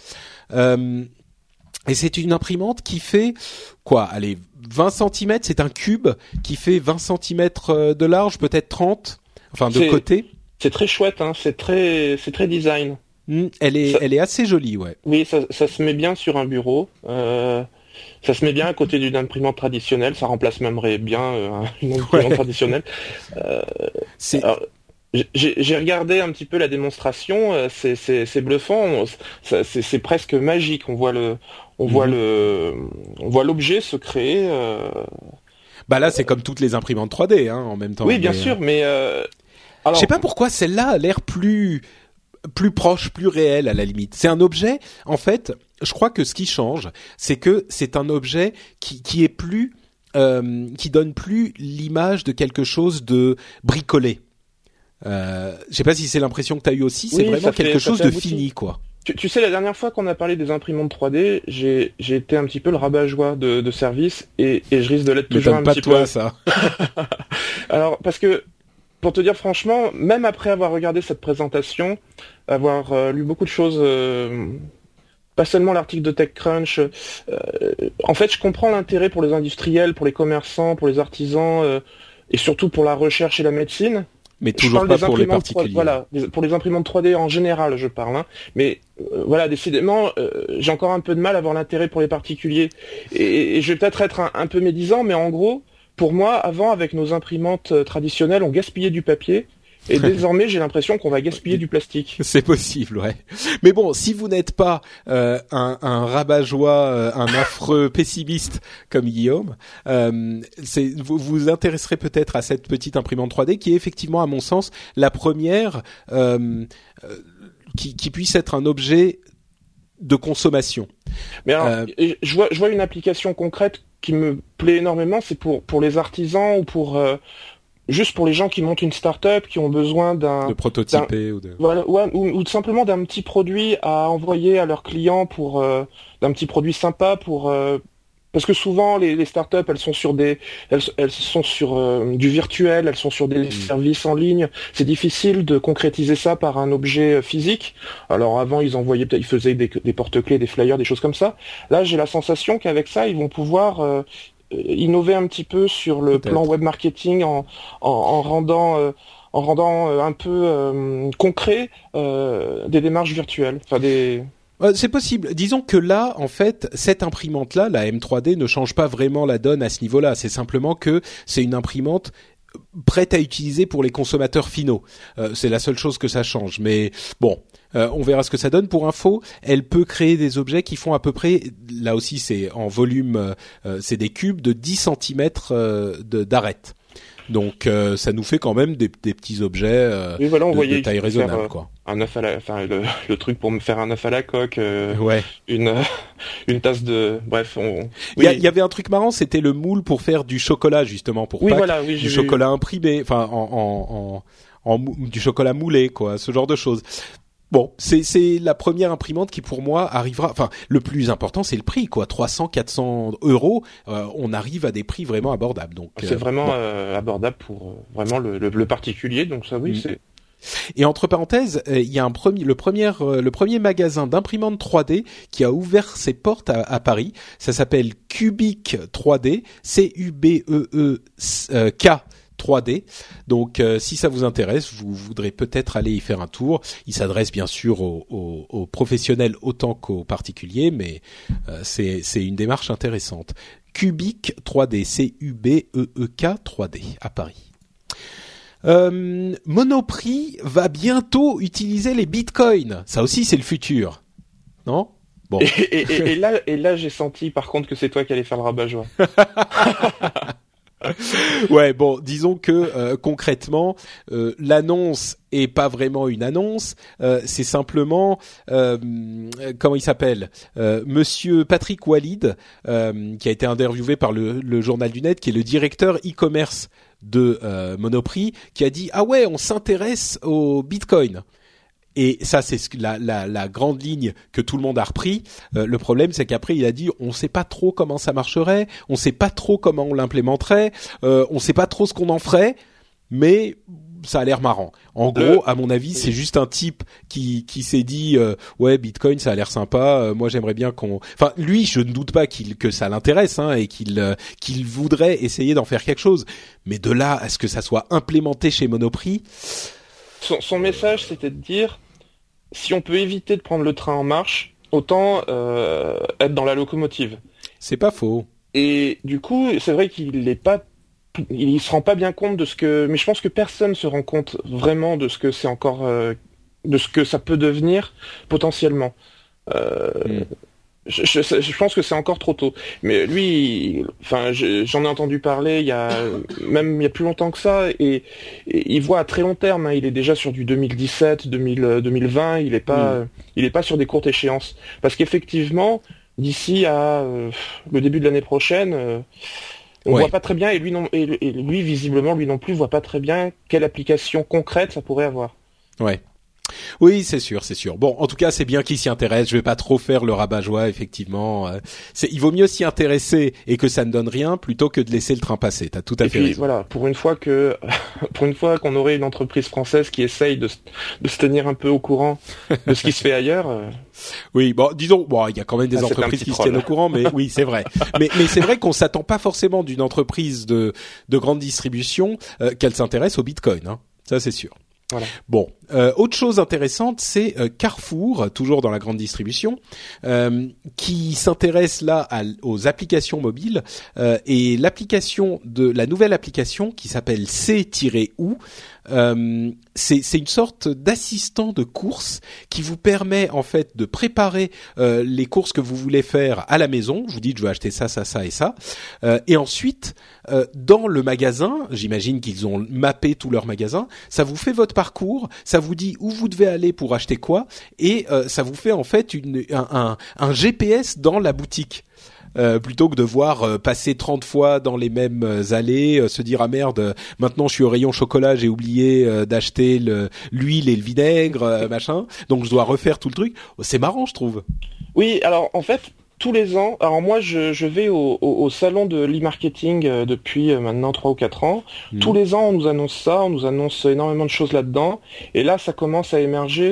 Et c'est une imprimante qui fait quoi? Allez, 20 cm, c'est un cube qui fait 20 cm de large, peut-être 30, enfin de côté. C'est très chouette, hein, c'est très design. Elle est assez jolie, ouais. Oui, ça se met bien sur un bureau. Ça se met bien à côté d'une imprimante traditionnelle, ça remplace même bien une imprimante traditionnelle. J'ai regardé un petit peu la démonstration, c'est bluffant, c'est presque magique. On voit l'objet se créer. Bah là, c'est comme toutes les imprimantes 3D, hein, en même temps. Oui, bien sûr, mais alors, je sais pas pourquoi celle-là a l'air plus proche, plus réelle à la limite. C'est un objet, en fait, je crois que ce qui change, c'est que c'est un objet qui est plus, qui donne plus l'image de quelque chose de bricolé. Je sais pas si c'est l'impression que tu as eu aussi, c'est vraiment quelque chose de fini, quoi. Tu sais, la dernière fois qu'on a parlé des imprimantes 3D, j'ai été un petit peu le rabat-joie de service et je risque de l'être toujours un petit peu. Pas toi, ça. Alors, parce que, pour te dire franchement, même après avoir regardé cette présentation, avoir lu beaucoup de choses, pas seulement l'article de TechCrunch, en fait, je comprends l'intérêt pour les industriels, pour les commerçants, pour les artisans, et surtout pour la recherche et la médecine. Mais toujours pas pour les particuliers. Voilà, pour les imprimantes 3D en général, je parle. Hein. Mais voilà, décidément, j'ai encore un peu de mal à voir l'intérêt pour les particuliers. Et je vais peut-être être un peu médisant, mais en gros, pour moi, avant, avec nos imprimantes traditionnelles, on gaspillait du papier. Et désormais, j'ai l'impression qu'on va gaspiller du plastique. C'est possible, ouais. Mais bon, si vous n'êtes pas un rabat-joie, un affreux pessimiste comme Guillaume, vous vous intéresserez peut-être à cette petite imprimante 3D qui est effectivement, à mon sens, la première qui puisse être un objet de consommation. Mais alors, je vois une application concrète qui me plaît énormément, c'est pour les artisans ou juste pour les gens qui montent une start-up, qui ont besoin de prototyper voilà, ou simplement d'un petit produit à envoyer à leurs clients d'un petit produit sympa parce que souvent les start-up elles sont sur du virtuel, elles sont sur des services en ligne. C'est difficile de concrétiser ça par un objet physique. Alors avant ils faisaient des porte-clés, des flyers, des choses comme ça. Là j'ai la sensation qu'avec ça ils vont pouvoir innover un petit peu sur le plan web marketing en rendant un peu concret des démarches virtuelles, enfin des C'est possible. Disons que là, en fait, cette imprimante-là, la M3D, ne change pas vraiment la donne à ce niveau-là. C'est simplement que c'est une imprimante prête à utiliser pour les consommateurs finaux. C'est la seule chose que ça change. Mais bon, on verra ce que ça donne. Pour info, elle peut créer des objets qui font à peu près, là aussi c'est en volume, c'est des cubes de 10 centimètres d'arête. Donc ça nous fait quand même des petits objets oui, voilà, on voyait de taille raisonnable, quoi. Un œuf le truc pour me faire un œuf à la coque, ouais. une tasse de, bref, il y avait un truc marrant, c'était le moule pour faire du chocolat justement pour Pâques, voilà, oui, du chocolat imprimé, enfin du chocolat moulé, quoi, ce genre de choses. Bon, c'est la première imprimante qui pour moi arrivera. Enfin, le plus important, c'est le prix, quoi. 300-400 €. On arrive à des prix vraiment abordables. Donc c'est vraiment abordable pour vraiment le particulier. Donc ça, oui, c'est. Et entre parenthèses, il y a le premier magasin d'imprimantes 3D qui a ouvert ses portes à Paris. Ça s'appelle Cubic 3D, CUBEEK 3D. Donc si ça vous intéresse, vous voudrez peut-être aller y faire un tour. Il s'adresse bien sûr aux professionnels autant qu'aux particuliers, mais c'est une démarche intéressante. Cubic 3D, CUBEEK 3D à Paris. Monoprix va bientôt utiliser les bitcoins. Ça aussi, c'est le futur, non? Bon. Et là, j'ai senti par contre que c'est toi qui allais faire le rabat-joie. Ouais, bon, disons que concrètement, l'annonce est pas vraiment une annonce, c'est simplement comment il s'appelle, Monsieur Patrick Walid, qui a été interviewé par le Journal du Net, qui est le directeur e-commerce de Monoprix, qui a dit ah ouais, on s'intéresse au Bitcoin. Et ça, c'est la grande ligne que tout le monde a repris. Le problème, c'est qu'après, il a dit, on sait pas trop comment ça marcherait, on sait pas trop comment on l'implémenterait, on sait pas trop ce qu'on en ferait, mais ça a l'air marrant. En gros, à mon avis, c'est juste un type qui s'est dit, ouais, Bitcoin, ça a l'air sympa. Moi, j'aimerais bien enfin, lui, je ne doute pas que ça l'intéresse, hein, et qu'il voudrait essayer d'en faire quelque chose. Mais de là à ce que ça soit implémenté chez Monoprix. Son message, c'était de dire, si on peut éviter de prendre le train en marche, autant être dans la locomotive. C'est pas faux. Et du coup, c'est vrai qu'il se rend pas bien compte de ce que, mais je pense que personne se rend compte vraiment de ce que c'est encore, de ce que ça peut devenir potentiellement. Je pense que c'est encore trop tôt. Mais lui, enfin, j'en ai entendu parler il y a plus longtemps que ça, et il voit à très long terme. Hein, il est déjà sur du 2017, 2020. Il est pas sur des courtes échéances. Parce qu'effectivement, d'ici à le début de l'année prochaine, on voit pas très bien, et lui visiblement lui non plus voit pas très bien quelle application concrète ça pourrait avoir. Ouais. Oui, c'est sûr. Bon, en tout cas, c'est bien qu'il s'y intéresse. Je vais pas trop faire le rabat-joie, effectivement. Il vaut mieux s'y intéresser et que ça ne donne rien plutôt que de laisser le train passer. T'as tout à fait raison. Et puis voilà, pour une fois qu'on aurait une entreprise française qui essaye de se tenir un peu au courant de ce qui se fait ailleurs. Oui, bon, disons, il y a quand même des entreprises qui se tiennent au courant, mais oui, c'est vrai. Mais c'est vrai qu'on s'attend pas forcément d'une entreprise de grande distribution qu'elle s'intéresse au Bitcoin. Hein. Ça, c'est sûr. Voilà. Bon, autre chose intéressante, c'est Carrefour, toujours dans la grande distribution, qui s'intéresse là aux applications mobiles, et la nouvelle application qui s'appelle C-OU. C'est une sorte d'assistant de course qui vous permet en fait de préparer les courses que vous voulez faire à la maison. Vous dites je veux acheter ça, ça, ça et ça, et ensuite dans le magasin, j'imagine qu'ils ont mappé tout leur magasin, ça vous fait votre parcours, ça vous dit où vous devez aller pour acheter quoi, et ça vous fait en fait un GPS dans la boutique. Plutôt que de devoir passer 30 fois dans les mêmes allées, se dire ah merde, maintenant je suis au rayon chocolat, j'ai oublié d'acheter l'huile et le vinaigre, machin, donc je dois refaire tout le truc. C'est marrant, je trouve. Oui, alors en fait, tous les ans, alors moi je vais au salon de l'e-marketing depuis maintenant 3 ou 4 ans. Tous les ans on nous annonce ça, on nous annonce énormément de choses là-dedans, et là ça commence à émerger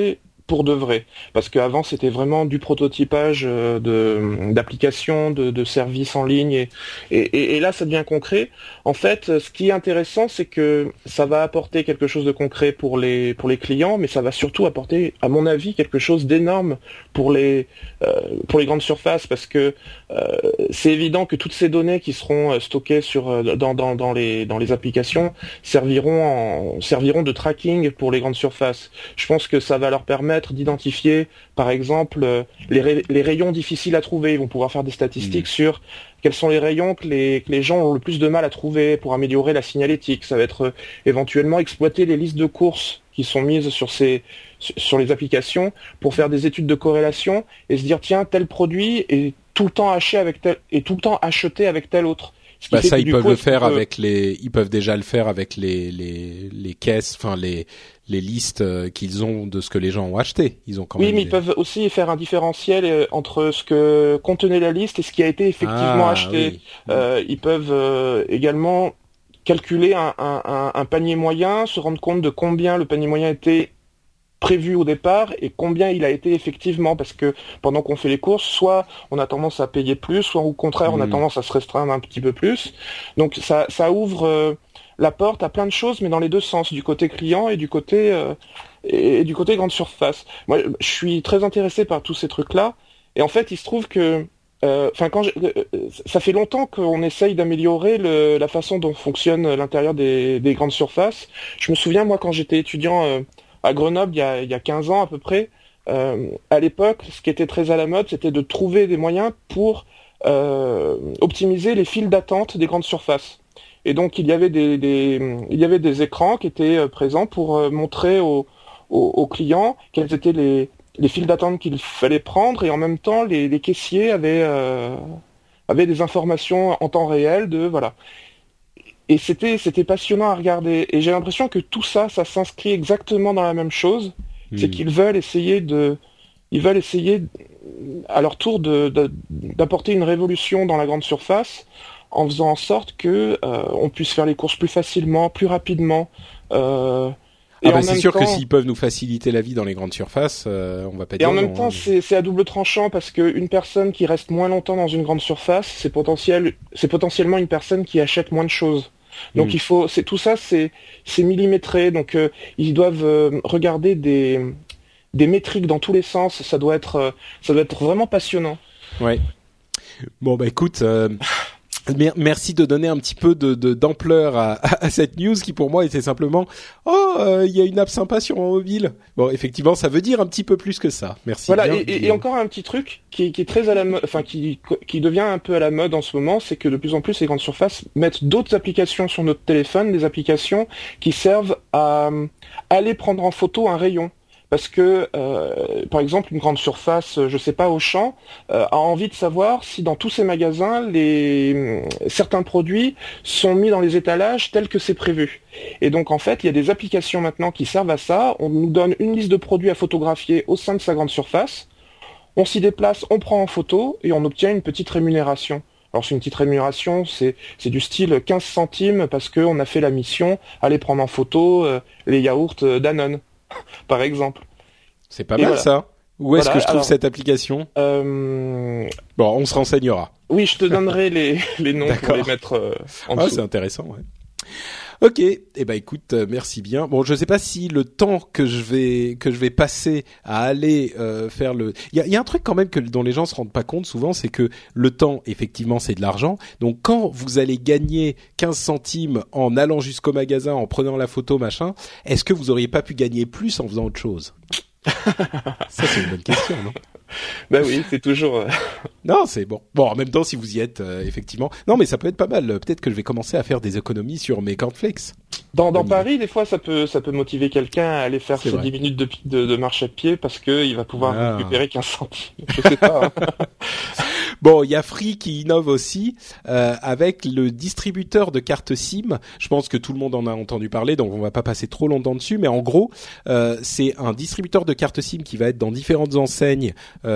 pour de vrai, parce qu'avant c'était vraiment du prototypage d'applications, de services en ligne, et là ça devient concret. En fait, ce qui est intéressant, c'est que ça va apporter quelque chose de concret pour les clients, mais ça va surtout apporter, à mon avis, quelque chose d'énorme pour les grandes surfaces, parce que c'est évident que toutes ces données qui seront stockées dans les applications serviront de tracking pour les grandes surfaces. Je pense que ça va leur permettre d'identifier, par exemple, les rayons difficiles à trouver. Ils vont pouvoir faire des statistiques sur quels sont les rayons que les gens ont le plus de mal à trouver pour améliorer la signalétique. Ça va être éventuellement exploiter les listes de courses qui sont mises sur les applications pour faire des études de corrélation et se dire tiens, tel produit est tout le temps acheté avec tel autre. Ça, ils peuvent le faire ils peuvent déjà le faire avec les caisses, enfin les listes qu'ils ont de ce que les gens ont acheté. Ils ont quand même. Mais ils peuvent aussi faire un différentiel entre ce que contenait la liste et ce qui a été effectivement acheté. Oui. Ils peuvent également calculer un panier moyen, se rendre compte de combien le panier moyen était prévu au départ et combien il a été effectivement, parce que pendant qu'on fait les courses, soit on a tendance à payer plus, soit au contraire on a tendance à se restreindre un petit peu plus. Donc ça ouvre la porte à plein de choses, mais dans les deux sens, du côté client et du côté grande surface. Moi, je suis très intéressé par tous ces trucs-là, et en fait, il se trouve que ça fait longtemps qu'on essaye d'améliorer la façon dont fonctionne l'intérieur des grandes surfaces. Je me souviens, moi, quand j'étais étudiant à Grenoble, il y a 15 ans à peu près, à l'époque, ce qui était très à la mode, c'était de trouver des moyens pour optimiser les files d'attente des grandes surfaces. Et donc, il y avait des écrans qui étaient présents pour montrer aux clients quelles étaient les files d'attente qu'il fallait prendre, et en même temps, les caissiers avaient des informations en temps réel voilà. Et c'était passionnant à regarder. Et j'ai l'impression que tout ça s'inscrit exactement dans la même chose. C'est qu'ils veulent essayer à leur tour d'apporter une révolution dans la grande surface, en faisant en sorte que on puisse faire les courses plus facilement, plus rapidement. C'est sûr que s'ils peuvent nous faciliter la vie dans les grandes surfaces, on va pas dire non. Et en même temps, c'est à double tranchant, parce que une personne qui reste moins longtemps dans une grande surface, c'est potentiellement une personne qui achète moins de choses. Donc tout ça, c'est millimétré. Donc ils doivent regarder des métriques dans tous les sens. Ça doit être vraiment passionnant. Ouais. Bon écoute. Merci de donner un petit peu d'ampleur à cette news qui pour moi était simplement il y a une app sympa sur mon mobile. Bon, effectivement, ça veut dire un petit peu plus que ça. Merci. Voilà, et encore un petit truc qui est très à la mode, enfin qui devient un peu à la mode en ce moment, c'est que de plus en plus les grandes surfaces mettent d'autres applications sur notre téléphone, des applications qui servent à aller prendre en photo un rayon. Parce que, par exemple, une grande surface, je sais pas, Auchan, a envie de savoir si dans tous ces magasins, certains produits sont mis dans les étalages tels que c'est prévu. Et donc, en fait, il y a des applications maintenant qui servent à ça. On nous donne une liste de produits à photographier au sein de sa grande surface. On s'y déplace, on prend en photo et on obtient une petite rémunération. Alors c'est une petite rémunération, c'est du style 15 centimes parce qu'on a fait la mission, aller prendre en photo les yaourts Danone. Par exemple. C'est pas mal voilà. Ça. Où est-ce que je trouve cette application Bon, on se renseignera. Oui, je te donnerai les noms pour les mettre en dessous. C'est intéressant, ouais. Ok, écoute, merci bien. Bon, je sais pas si le temps que je vais passer à aller faire il y a un truc quand même dont les gens se rendent pas compte souvent, c'est que le temps, effectivement, c'est de l'argent. Donc quand vous allez gagner 15 centimes en allant jusqu'au magasin, en prenant la photo, machin, est-ce que vous auriez pas pu gagner plus en faisant autre chose? Ça, c'est une bonne question, non? Ben oui, c'est toujours. Non, c'est bon. Bon, en même temps, si vous y êtes, effectivement. Non, mais ça peut être pas mal. Peut-être que je vais commencer à faire des économies sur mes cornflakes. Dans Paris, des fois, ça peut motiver quelqu'un à aller faire ses 10 minutes de marche à pied parce que il va pouvoir récupérer 15 centimes. Je sais pas. Hein. Bon, il y a Free qui innove aussi avec le distributeur de cartes SIM. Je pense que tout le monde en a entendu parler, donc on va pas passer trop longtemps dessus. Mais en gros, c'est un distributeur de cartes SIM qui va être dans différentes enseignes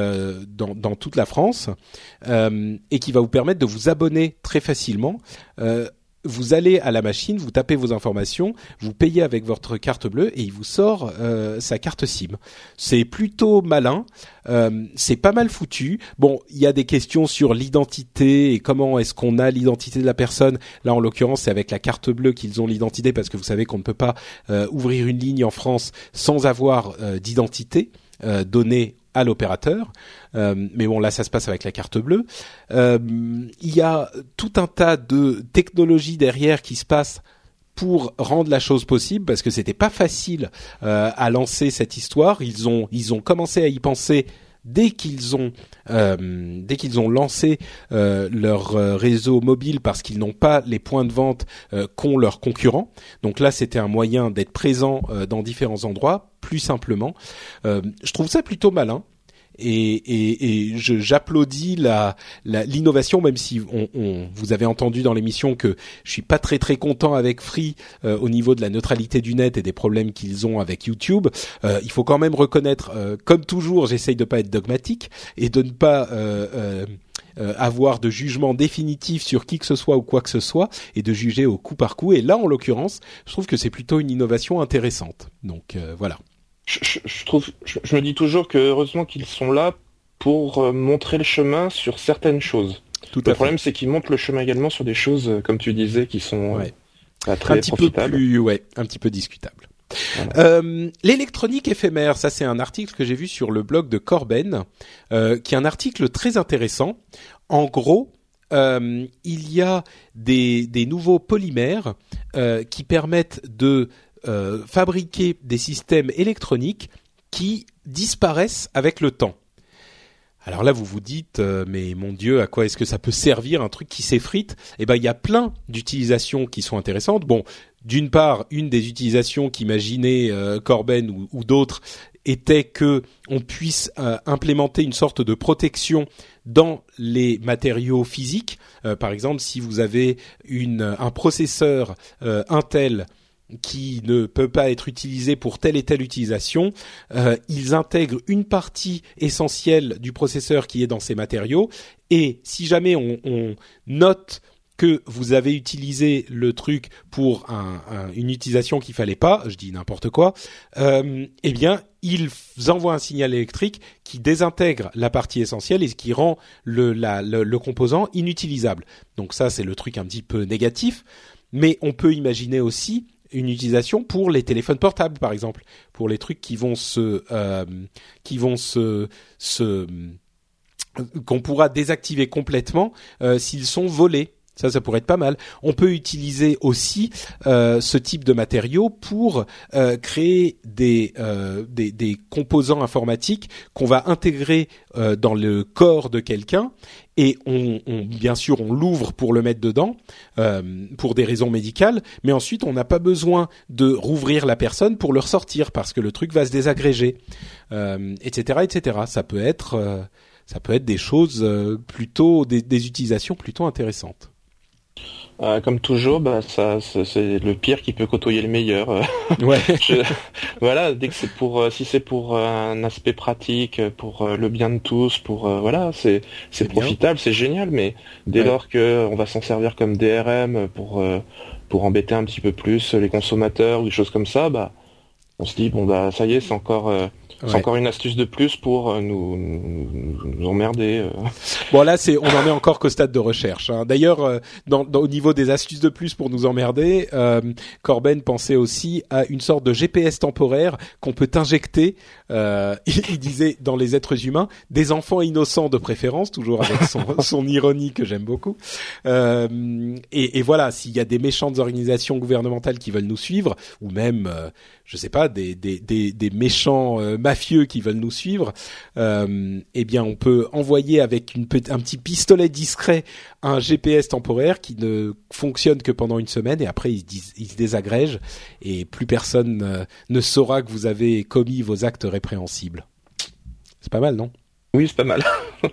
dans toute la France et qui va vous permettre de vous abonner très facilement. vous allez à la machine, vous tapez vos informations, vous payez avec votre carte bleue et il vous sort sa carte SIM. C'est plutôt malin, c'est pas mal foutu. Bon, il y a des questions sur l'identité et comment est-ce qu'on a l'identité de la personne. Là, en l'occurrence, c'est avec la carte bleue qu'ils ont l'identité parce que vous savez qu'on ne peut pas ouvrir une ligne en France sans avoir d'identité donnée à l'opérateur, mais bon là ça se passe avec la carte bleue. Il y a tout un tas de technologies derrière qui se passent pour rendre la chose possible parce que c'était pas facile à lancer cette histoire. Ils ont commencé à y penser dès qu'ils ont lancé leur réseau mobile parce qu'ils n'ont pas les points de vente qu'ont leurs concurrents. Donc là c'était un moyen d'être présent dans différents endroits plus simplement. Je trouve ça plutôt malin. Et j'applaudis l'innovation, même si vous avez entendu dans l'émission que je suis pas très très content avec Free au niveau de la neutralité du net et des problèmes qu'ils ont avec YouTube. Il faut quand même reconnaître, comme toujours, j'essaye de pas être dogmatique et de ne pas avoir de jugement définitif sur qui que ce soit ou quoi que ce soit et de juger au coup par coup. Et là, en l'occurrence, je trouve que c'est plutôt une innovation intéressante. Donc voilà. Je me dis toujours que heureusement qu'ils sont là pour montrer le chemin sur certaines choses. Le problème, c'est qu'ils montrent le chemin également sur des choses, comme tu disais, qui sont pas très profitables. Un petit peu discutables. Voilà. L'électronique éphémère, ça c'est un article que j'ai vu sur le blog de Corben, qui est un article très intéressant. En gros, il y a des nouveaux polymères qui permettent de fabriquer des systèmes électroniques qui disparaissent avec le temps. Alors là, vous vous dites, mais mon Dieu, à quoi est-ce que ça peut servir un truc qui s'effrite ? Eh ben, il y a plein d'utilisations qui sont intéressantes. Bon, d'une part, une des utilisations qu'imaginait Corben ou d'autres était que on puisse implémenter une sorte de protection dans les matériaux physiques. Par exemple, si vous avez un processeur Intel qui ne peut pas être utilisé pour telle et telle utilisation, ils intègrent une partie essentielle du processeur qui est dans ces matériaux, et si jamais on note que vous avez utilisé le truc pour une utilisation qu'il fallait pas, je dis n'importe quoi, eh bien ils envoient un signal électrique qui désintègre la partie essentielle et ce qui rend le composant inutilisable. Donc ça c'est le truc un petit peu négatif, mais on peut imaginer aussi une utilisation pour les téléphones portables, par exemple, pour les trucs qu'on pourra désactiver complètement s'ils sont volés. Ça pourrait être pas mal. On peut utiliser aussi ce type de matériaux pour créer des composants informatiques qu'on va intégrer dans le corps de quelqu'un, et bien sûr on l'ouvre pour le mettre dedans pour des raisons médicales, mais ensuite on n'a pas besoin de rouvrir la personne pour le ressortir parce que le truc va se désagréger, etc. Ça peut être des choses plutôt des utilisations plutôt intéressantes. Comme toujours, c'est le pire qui peut côtoyer le meilleur. Ouais. Voilà, dès que si c'est pour un aspect pratique, pour le bien de tous, c'est profitable, c'est génial. Mais dès lors que on va s'en servir comme DRM pour embêter un petit peu plus les consommateurs ou des choses comme ça, on se dit ça y est, c'est encore une astuce de plus pour nous emmerder. Bon là on en est encore qu'au stade de recherche. Hein. D'ailleurs, au niveau des astuces de plus pour nous emmerder, Corben pensait aussi à une sorte de GPS temporaire qu'on peut injecter. Il disait dans les êtres humains, des enfants innocents de préférence, toujours avec son ironie que j'aime beaucoup. Et voilà, s'il y a des méchantes organisations gouvernementales qui veulent nous suivre, ou même je sais pas, des méchants mafieux qui veulent nous suivre, eh bien on peut envoyer avec un petit pistolet discret un GPS temporaire qui ne fonctionne que pendant une semaine, et après il se désagrège et plus personne ne saura que vous avez commis vos actes répréhensibles. C'est pas mal, non ? Oui, c'est pas mal.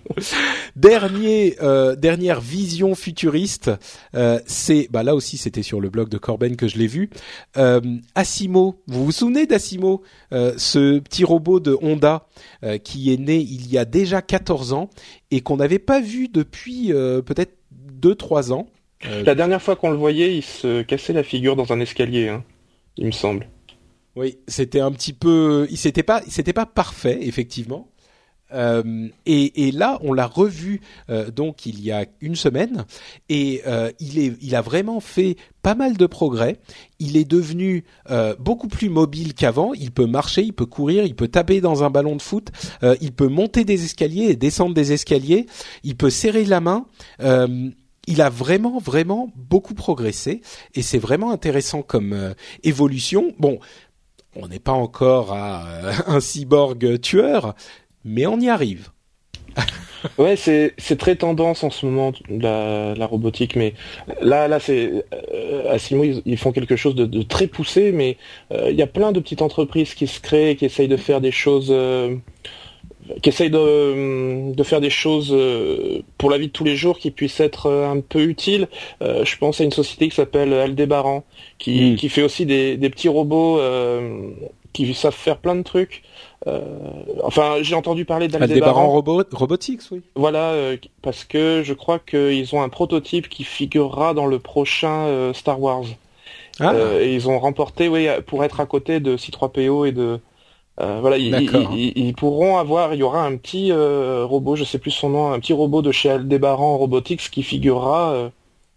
Dernière vision futuriste, c'est là aussi c'était sur le blog de Corben que je l'ai vu. Asimo, vous vous souvenez d'Asimo, ce petit robot de Honda qui est né il y a déjà 14 ans et qu'on n'avait pas vu depuis peut-être 2-3 ans. La dernière fois qu'on le voyait, il se cassait la figure dans un escalier, hein, il me semble. Oui, c'était un petit peu, c'était pas parfait effectivement. Et là, on l'a revu donc il y a une semaine et il a vraiment fait pas mal de progrès. Il est devenu beaucoup plus mobile qu'avant. Il peut marcher, il peut courir, il peut taper dans un ballon de foot, il peut monter des escaliers et descendre des escaliers. Il peut serrer la main. Il a vraiment beaucoup progressé et c'est vraiment intéressant comme évolution. Bon, on n'est pas encore à un cyborg tueur. Mais on y arrive. Ouais, c'est très tendance en ce moment la robotique, mais là c'est Asimo ils font quelque chose de très poussé, mais il y a plein de petites entreprises qui se créent, qui essayent de faire des choses, qui essayent de faire des choses pour la vie de tous les jours qui puissent être un peu utiles. Je pense à une société qui s'appelle Aldébaran, qui fait aussi des petits robots qui savent faire plein de trucs. Enfin, j'ai entendu parler d'Aldébaran Robotics, oui. Voilà, parce que je crois qu'ils ont un prototype qui figurera dans le prochain Star Wars. Et ils ont remporté, oui, pour être à côté de C3PO et de... voilà, ils pourront avoir... Il y aura un petit robot, je sais plus son nom, un petit robot de chez Aldébaran Robotics qui figurera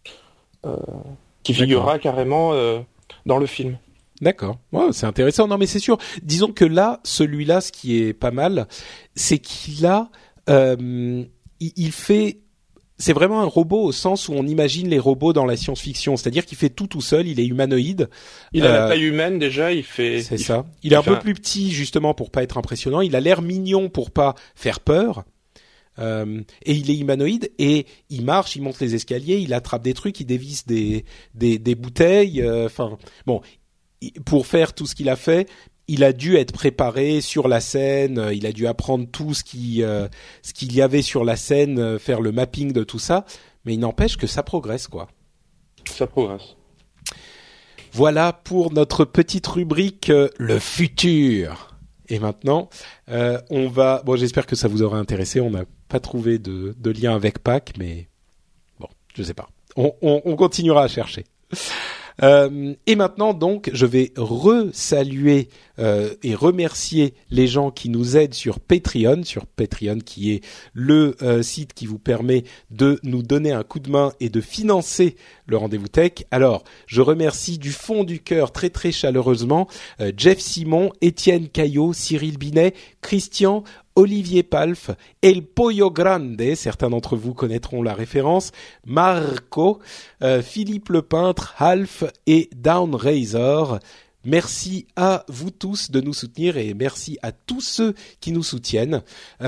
carrément dans le film. D'accord. Ouais, c'est intéressant. Non, mais c'est sûr. Disons que là, celui-là, ce qui est pas mal, c'est qu'il a, il fait, c'est vraiment un robot au sens où on imagine les robots dans la science-fiction. C'est-à-dire qu'il fait tout seul. Il est humanoïde. Il a la taille humaine déjà. Il fait. C'est ça. Il est un peu plus petit justement pour pas être impressionnant. Il a l'air mignon pour pas faire peur. Et il est humanoïde et il marche, il monte les escaliers, il attrape des trucs, il dévisse des bouteilles. Enfin, bon. Pour faire tout ce qu'il a fait, il a dû être préparé sur la scène, il a dû apprendre tout ce qu'il y avait sur la scène, faire le mapping de tout ça, mais il n'empêche que ça progresse, quoi. Ça progresse. Voilà pour notre petite rubrique le futur. Et maintenant, on va... Bon, j'espère que ça vous aura intéressé, on n'a pas trouvé de lien avec Pâques, mais bon, je sais pas. On continuera à chercher. Et maintenant donc je vais saluer et remercier les gens qui nous aident sur Patreon qui est le site qui vous permet de nous donner un coup de main et de financer le Rendez-vous Tech. Alors je remercie du fond du cœur très très chaleureusement Jeff Simon, Étienne Caillot, Cyril Binet, Christian, Olivier Palf, El Pollo Grande, certains d'entre vous connaîtront la référence, Marco, Philippe le Peintre, Half et Down Razor. Merci à vous tous de nous soutenir et merci à tous ceux qui nous soutiennent.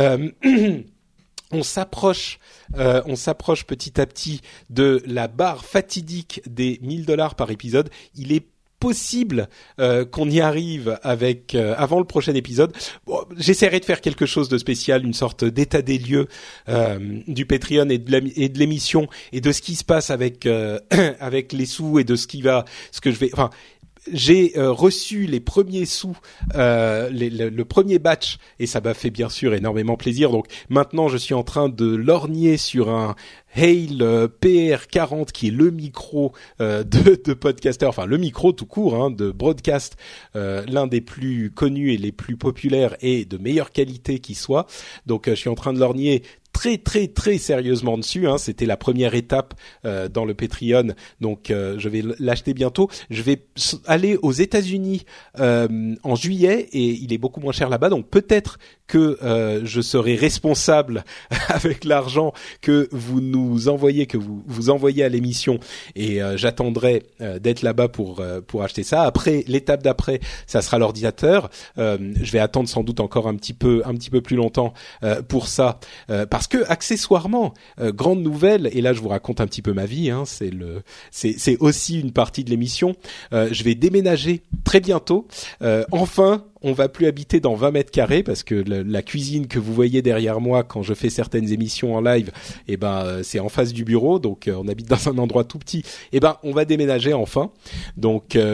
On s'approche petit à petit de la barre fatidique des $1000 par épisode. Il est possible qu'on y arrive avec avant le prochain épisode. Bon, j'essaierai de faire quelque chose de spécial, une sorte d'état des lieux du Patreon et de l'émission et de ce qui se passe avec avec les sous et de ce que je vais. Enfin, j'ai reçu les premiers sous, le premier batch, et ça m'a fait bien sûr énormément plaisir. Donc maintenant, je suis en train de lorgner sur un Hale PR40 qui est le micro de podcaster, enfin le micro tout court de broadcast, l'un des plus connus et les plus populaires et de meilleure qualité qui soit. Donc je suis en train de lorgner très très très sérieusement dessus. C'était la première étape dans le Patreon, donc je vais l'acheter bientôt. Je vais aller aux États-Unis en juillet et il est beaucoup moins cher là-bas, donc peut-être que je serai responsable avec l'argent que vous nous envoyez, que vous envoyez à l'émission, et j'attendrai d'être là-bas pour acheter ça. Après, l'étape d'après, ça sera l'ordinateur. Je vais attendre sans doute encore un petit peu plus longtemps pour ça, parce que accessoirement, grande nouvelle, et là je vous raconte un petit peu ma vie, c'est aussi une partie de l'émission. Je vais déménager très bientôt. Enfin, on va plus habiter dans 20 mètres carrés parce que la cuisine que vous voyez derrière moi quand je fais certaines émissions en live, c'est en face du bureau, donc on habite dans un endroit tout petit. On va déménager enfin. Donc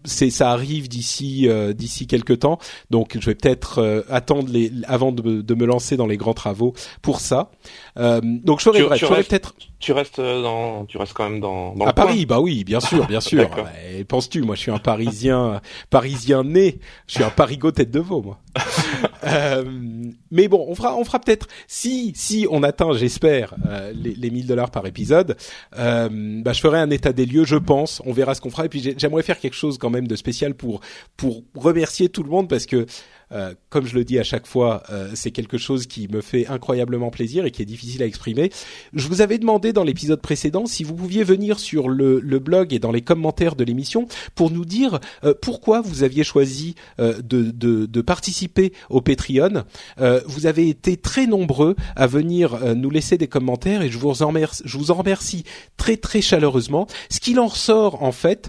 ça arrive d'ici quelques temps, donc je vais peut-être attendre avant de me lancer dans les grands travaux pour ça. Donc je ferai peut-être. Tu restes quand même dans à Paris, bah oui, bien sûr. Et penses-tu, moi je suis un Parisien né, je suis un Parigot tête de veau, moi. Mais bon, on fera peut-être si on atteint, j'espère, les $1000 par épisode, je ferai un état des lieux, je pense, on verra ce qu'on fera, et puis j'aimerais faire quelque chose quand même de spécial pour remercier tout le monde, parce que comme je le dis à chaque fois, c'est quelque chose qui me fait incroyablement plaisir et qui est difficile à exprimer. Je vous avais demandé dans l'épisode précédent si vous pouviez venir sur le blog et dans les commentaires de l'émission pour nous dire pourquoi vous aviez choisi de participer au Patreon. Vous avez été très nombreux à venir nous laisser des commentaires et je vous en remercie très très chaleureusement. Ce qu'il en ressort en fait,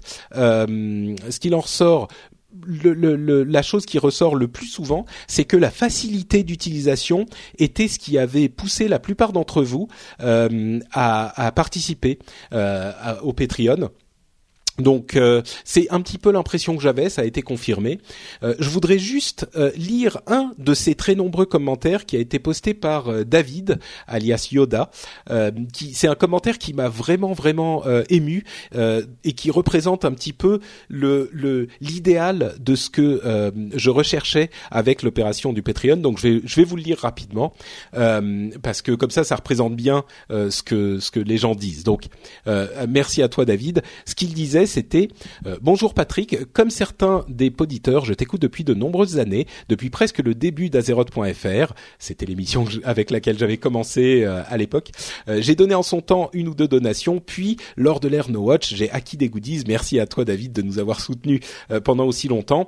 la chose qui ressort le plus souvent, c'est que la facilité d'utilisation était ce qui avait poussé la plupart d'entre vous à participer au Patreon. Donc c'est un petit peu l'impression que j'avais, ça a été confirmé. Je voudrais juste lire un de ces très nombreux commentaires qui a été posté par David, alias Yoda. C'est un commentaire qui m'a vraiment ému et qui représente un petit peu l'idéal de ce que je recherchais avec l'opération du Patreon. Donc je vais vous le lire rapidement parce que comme ça représente bien ce que les gens disent. Donc merci à toi David. Ce qu'il disait, c'était bonjour Patrick, comme certains des poditeurs, je t'écoute depuis de nombreuses années, depuis presque le début d'Azeroth.fr, c'était l'émission avec laquelle j'avais commencé à l'époque. J'ai donné en son temps 1 ou 2 donations, puis lors de l'ère No Watch, j'ai acquis des goodies. Merci à toi David de nous avoir soutenus pendant aussi longtemps.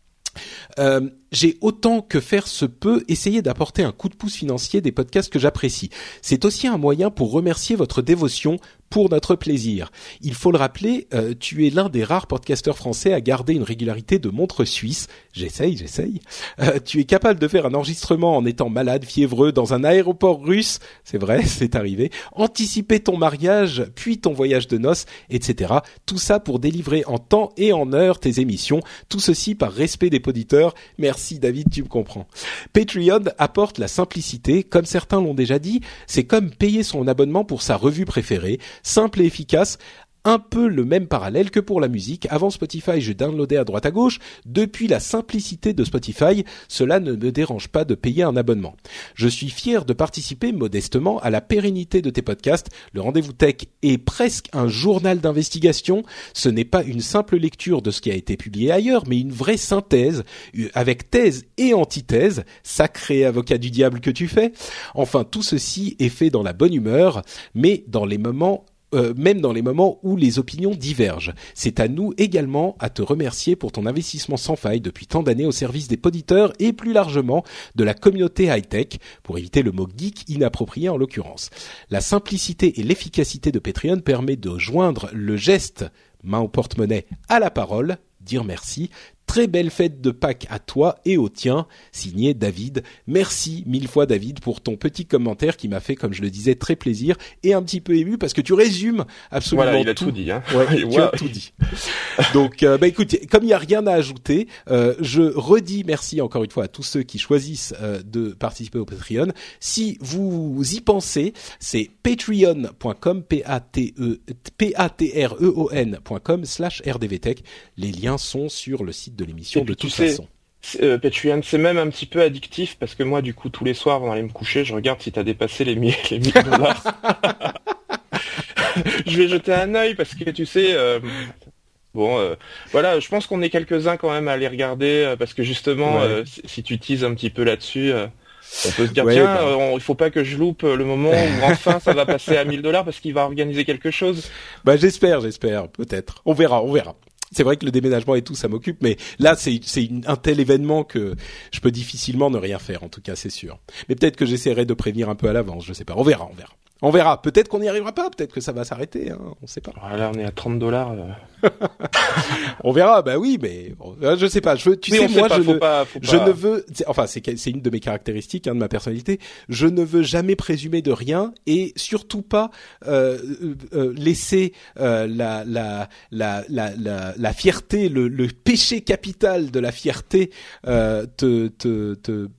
J'ai autant que faire se peut essayé d'apporter un coup de pouce financier des podcasts que j'apprécie. C'est aussi un moyen pour remercier votre dévotion pour notre plaisir. Il faut le rappeler, tu es l'un des rares podcasteurs français à garder une régularité de montre suisse. J'essaye. Tu es capable de faire un enregistrement en étant malade, fiévreux, dans un aéroport russe. C'est vrai, c'est arrivé. Anticiper ton mariage, puis ton voyage de noces, etc. Tout ça pour délivrer en temps et en heure tes émissions. Tout ceci par respect des poditeurs. Merci David, tu me comprends. Patreon apporte la simplicité. Comme certains l'ont déjà dit, c'est comme payer son abonnement pour sa revue préférée. Simple et efficace, un peu le même parallèle que pour la musique. Avant Spotify, je downloadais à droite à gauche. Depuis la simplicité de Spotify, cela ne me dérange pas de payer un abonnement. Je suis fier de participer modestement à la pérennité de tes podcasts. Le Rendez-vous Tech est presque un journal d'investigation. Ce n'est pas une simple lecture de ce qui a été publié ailleurs, mais une vraie synthèse, avec thèse et antithèse. Sacré avocat du diable que tu fais. Enfin, tout ceci est fait dans la bonne humeur, mais même dans les moments où les opinions divergent. C'est à nous également à te remercier pour ton investissement sans faille depuis tant d'années au service des poditeurs et plus largement de la communauté high-tech, pour éviter le mot geek inapproprié en l'occurrence. La simplicité et l'efficacité de Patreon permet de joindre le geste main au porte-monnaie à la parole, dire merci. Très belle fête de Pâques à toi et au tien, signé David. Merci 1000 fois David pour ton petit commentaire qui m'a fait, comme je le disais, très plaisir et un petit peu ému parce que tu résumes absolument voilà, il a tout dit. Hein. Ouais, tu as tout dit. Donc, écoute, comme il n'y a rien à ajouter, je redis merci encore une fois à tous ceux qui choisissent de participer au Patreon. Si vous y pensez, c'est patreon.com, patreon.com/rdvtech. Les liens sont sur le site de l'émission de toute façon. Patreon, c'est même un petit peu addictif parce que moi, du coup, tous les soirs, avant d'aller me coucher, je regarde si t'as dépassé les $1000. Je vais jeter un œil parce que tu sais, voilà, je pense qu'on est quelques-uns quand même à les regarder parce que justement, si tu teases un petit peu là-dessus, on peut se dire il faut pas que je loupe le moment où enfin ça va passer à $1000 parce qu'il va organiser quelque chose. J'espère, peut-être. On verra. C'est vrai que le déménagement et tout, ça m'occupe, mais là, c'est un tel événement que je peux difficilement ne rien faire, en tout cas, c'est sûr. Mais peut-être que j'essaierai de prévenir un peu à l'avance, je sais pas. On verra. On verra. Peut-être qu'on n'y arrivera pas. Peut-être que ça va s'arrêter. Hein. On sait pas. Là, on est à $30. On verra. Bah oui, mais je sais pas. Je ne veux. Enfin, c'est une de mes caractéristiques, de ma personnalité. Je ne veux jamais présumer de rien et surtout pas laisser la fierté, le péché capital de la fierté te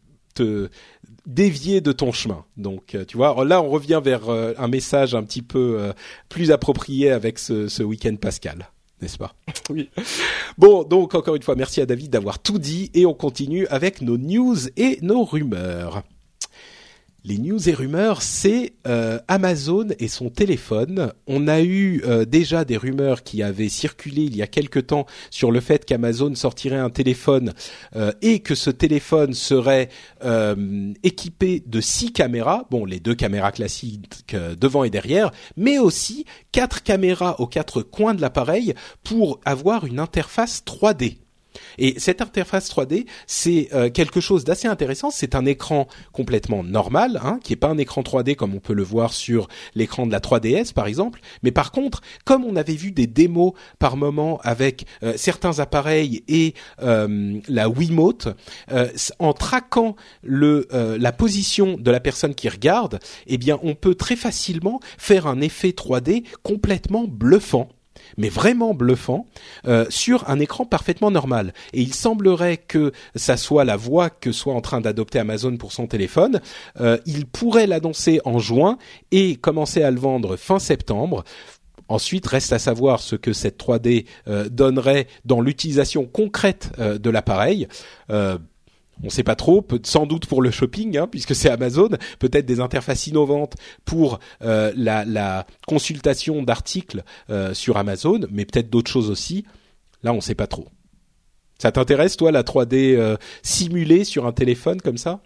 dévier de ton chemin. Donc, tu vois, là, on revient vers un message un petit peu plus approprié avec ce week-end pascal, n'est-ce pas? Oui. Bon, donc, encore une fois, merci à David d'avoir tout dit et on continue avec nos news et nos rumeurs. Les news et rumeurs, c'est Amazon et son téléphone. On a eu déjà des rumeurs qui avaient circulé il y a quelque temps sur le fait qu'Amazon sortirait un téléphone et que ce téléphone serait équipé de 6 caméras. Bon, les 2 caméras classiques devant et derrière, mais aussi 4 caméras aux 4 coins de l'appareil pour avoir une interface 3D. Et cette interface 3D, c'est quelque chose d'assez intéressant. C'est un écran complètement normal, qui est pas un écran 3D comme on peut le voir sur l'écran de la 3DS par exemple. Mais par contre, comme on avait vu des démos par moment avec certains appareils et la Wiimote, en traquant la position de la personne qui regarde, eh bien, on peut très facilement faire un effet 3D complètement bluffant. Mais vraiment bluffant, sur un écran parfaitement normal. Et il semblerait que ça soit la voie que soit en train d'adopter Amazon pour son téléphone. Il pourrait l'annoncer en juin et commencer à le vendre fin septembre. Ensuite, reste à savoir ce que cette 3D donnerait dans l'utilisation concrète de l'appareil. On ne sait pas trop, sans doute pour le shopping, puisque c'est Amazon, peut-être des interfaces innovantes pour la consultation d'articles sur Amazon, mais peut-être d'autres choses aussi. Là, on ne sait pas trop. Ça t'intéresse, toi, la 3D simulée sur un téléphone comme ça?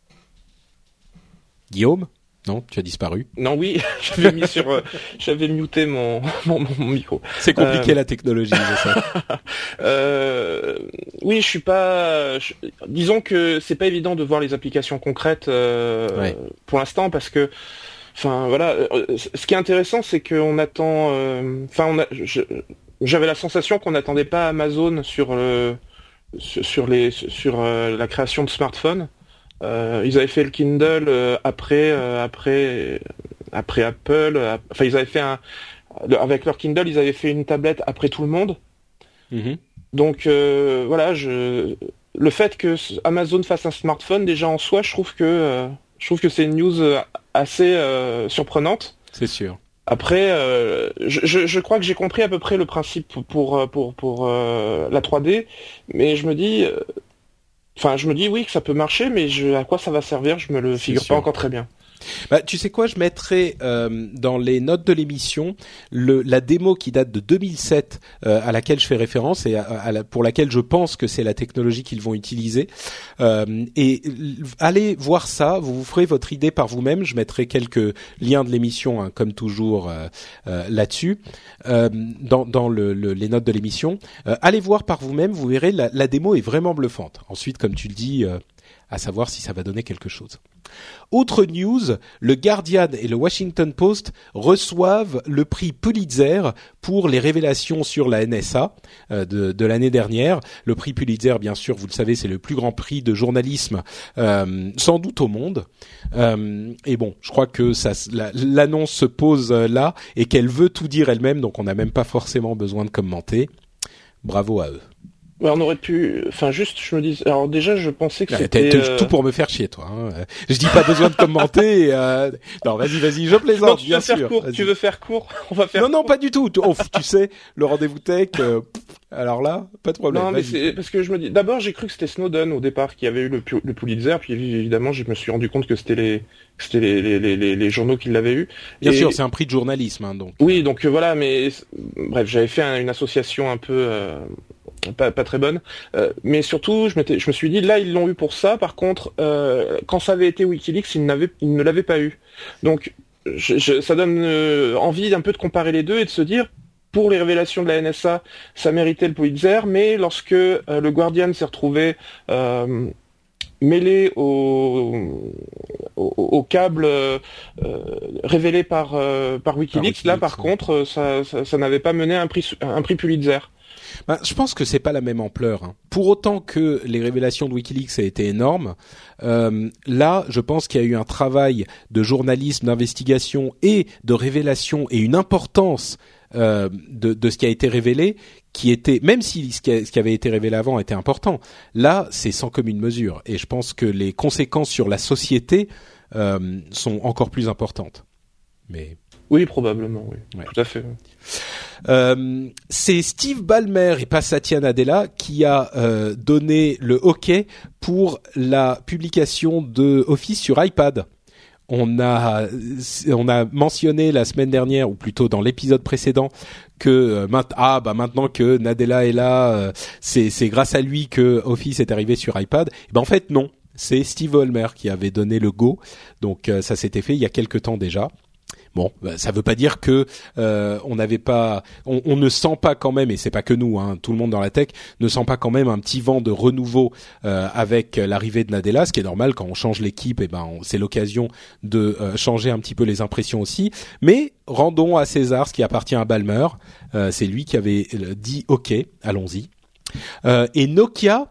Guillaume? Non, tu as disparu. Non, oui, j'avais muté mon micro. C'est compliqué la technologie, je sais. Oui, disons que c'est pas évident de voir les applications concrètes pour l'instant parce que, enfin voilà, ce qui est intéressant, c'est qu'on attend. J'avais la sensation qu'on n'attendait pas Amazon sur la création de smartphones. Ils avaient fait le Kindle après Apple. Enfin, ils avaient fait avec leur Kindle, ils avaient fait une tablette après tout le monde. Mm-hmm. Donc voilà, le fait que Amazon fasse un smartphone déjà en soi, je trouve que c'est une news assez surprenante. C'est sûr. Après, je crois que j'ai compris à peu près le principe pour la 3D, mais je me dis oui que ça peut marcher, mais à quoi ça va servir, je me le figure pas encore très bien. Bah, tu sais quoi, je mettrai dans les notes de l'émission la démo qui date de 2007 à laquelle je fais référence et pour laquelle je pense que c'est la technologie qu'ils vont utiliser. Et allez voir ça, vous ferez votre idée par vous-même. Je mettrai quelques liens de l'émission, comme toujours, là-dessus, dans les notes de l'émission. Allez voir par vous-même, vous verrez, la démo est vraiment bluffante. Ensuite, comme tu le dis, à savoir si ça va donner quelque chose. Autre news, le Guardian et le Washington Post reçoivent le prix Pulitzer pour les révélations sur la NSA de l'année dernière. Le prix Pulitzer, bien sûr, vous le savez, c'est le plus grand prix de journalisme sans doute au monde. Et bon, je crois que l'annonce se pose là et qu'elle veut tout dire elle-même, donc on n'a même pas forcément besoin de commenter. Bravo à eux. Ouais, on aurait pu, je me dis, alors déjà, je pensais que c'était tout pour me faire chier, toi. Je dis pas besoin de commenter. Non, vas-y, je plaisante. Non, tu veux faire court. On va faire. Non, pas du tout. Tu sais, le rendez-vous tech. Alors là, pas de problème. Non, mais c'est parce que je me dis. D'abord, j'ai cru que c'était Snowden au départ qui avait eu le Pulitzer, puis évidemment, je me suis rendu compte que c'était les journaux qui l'avaient eu. Bien sûr, c'est un prix de journalisme, donc. Oui, donc voilà, mais bref, j'avais fait une association un peu. Pas très bonne, mais surtout je me suis dit là ils l'ont eu pour ça. Par contre, quand ça avait été WikiLeaks, ils ne l'avaient pas eu. Donc ça donne envie d'un peu de comparer les deux et de se dire pour les révélations de la NSA, ça méritait le Pulitzer, mais lorsque le Guardian s'est retrouvé mêlé au câble révélé par WikiLeaks, là par contre ça n'avait pas mené à un prix Pulitzer. Ben, je pense que c'est pas la même ampleur, hein. Pour autant que les révélations de WikiLeaks aient été énormes, là, je pense qu'il y a eu un travail de journalisme, d'investigation et de révélation et une importance de ce qui a été révélé, qui était, même si ce qui avait été révélé avant était important, là, c'est sans commune mesure. Et je pense que les conséquences sur la société sont encore plus importantes. Mais oui, probablement, oui, ouais. Tout à fait. C'est Steve Ballmer et pas Satya Nadella qui a donné le OK pour la publication de Office sur iPad. On a mentionné la semaine dernière, ou plutôt dans l'épisode précédent, que maintenant que Nadella est là, c'est grâce à lui que Office est arrivé sur iPad. Et ben en fait non, c'est Steve Ballmer qui avait donné le go. Donc ça s'était fait il y a quelque temps déjà. Bon, ça veut pas dire que on ne sent pas quand même, et c'est pas que nous, hein, tout le monde dans la tech ne sent pas quand même un petit vent de renouveau avec l'arrivée de Nadella, ce qui est normal quand on change l'équipe, et c'est l'occasion de changer un petit peu les impressions aussi. Mais rendons à César ce qui appartient à Ballmer, c'est lui qui avait dit OK, allons-y. Et Nokia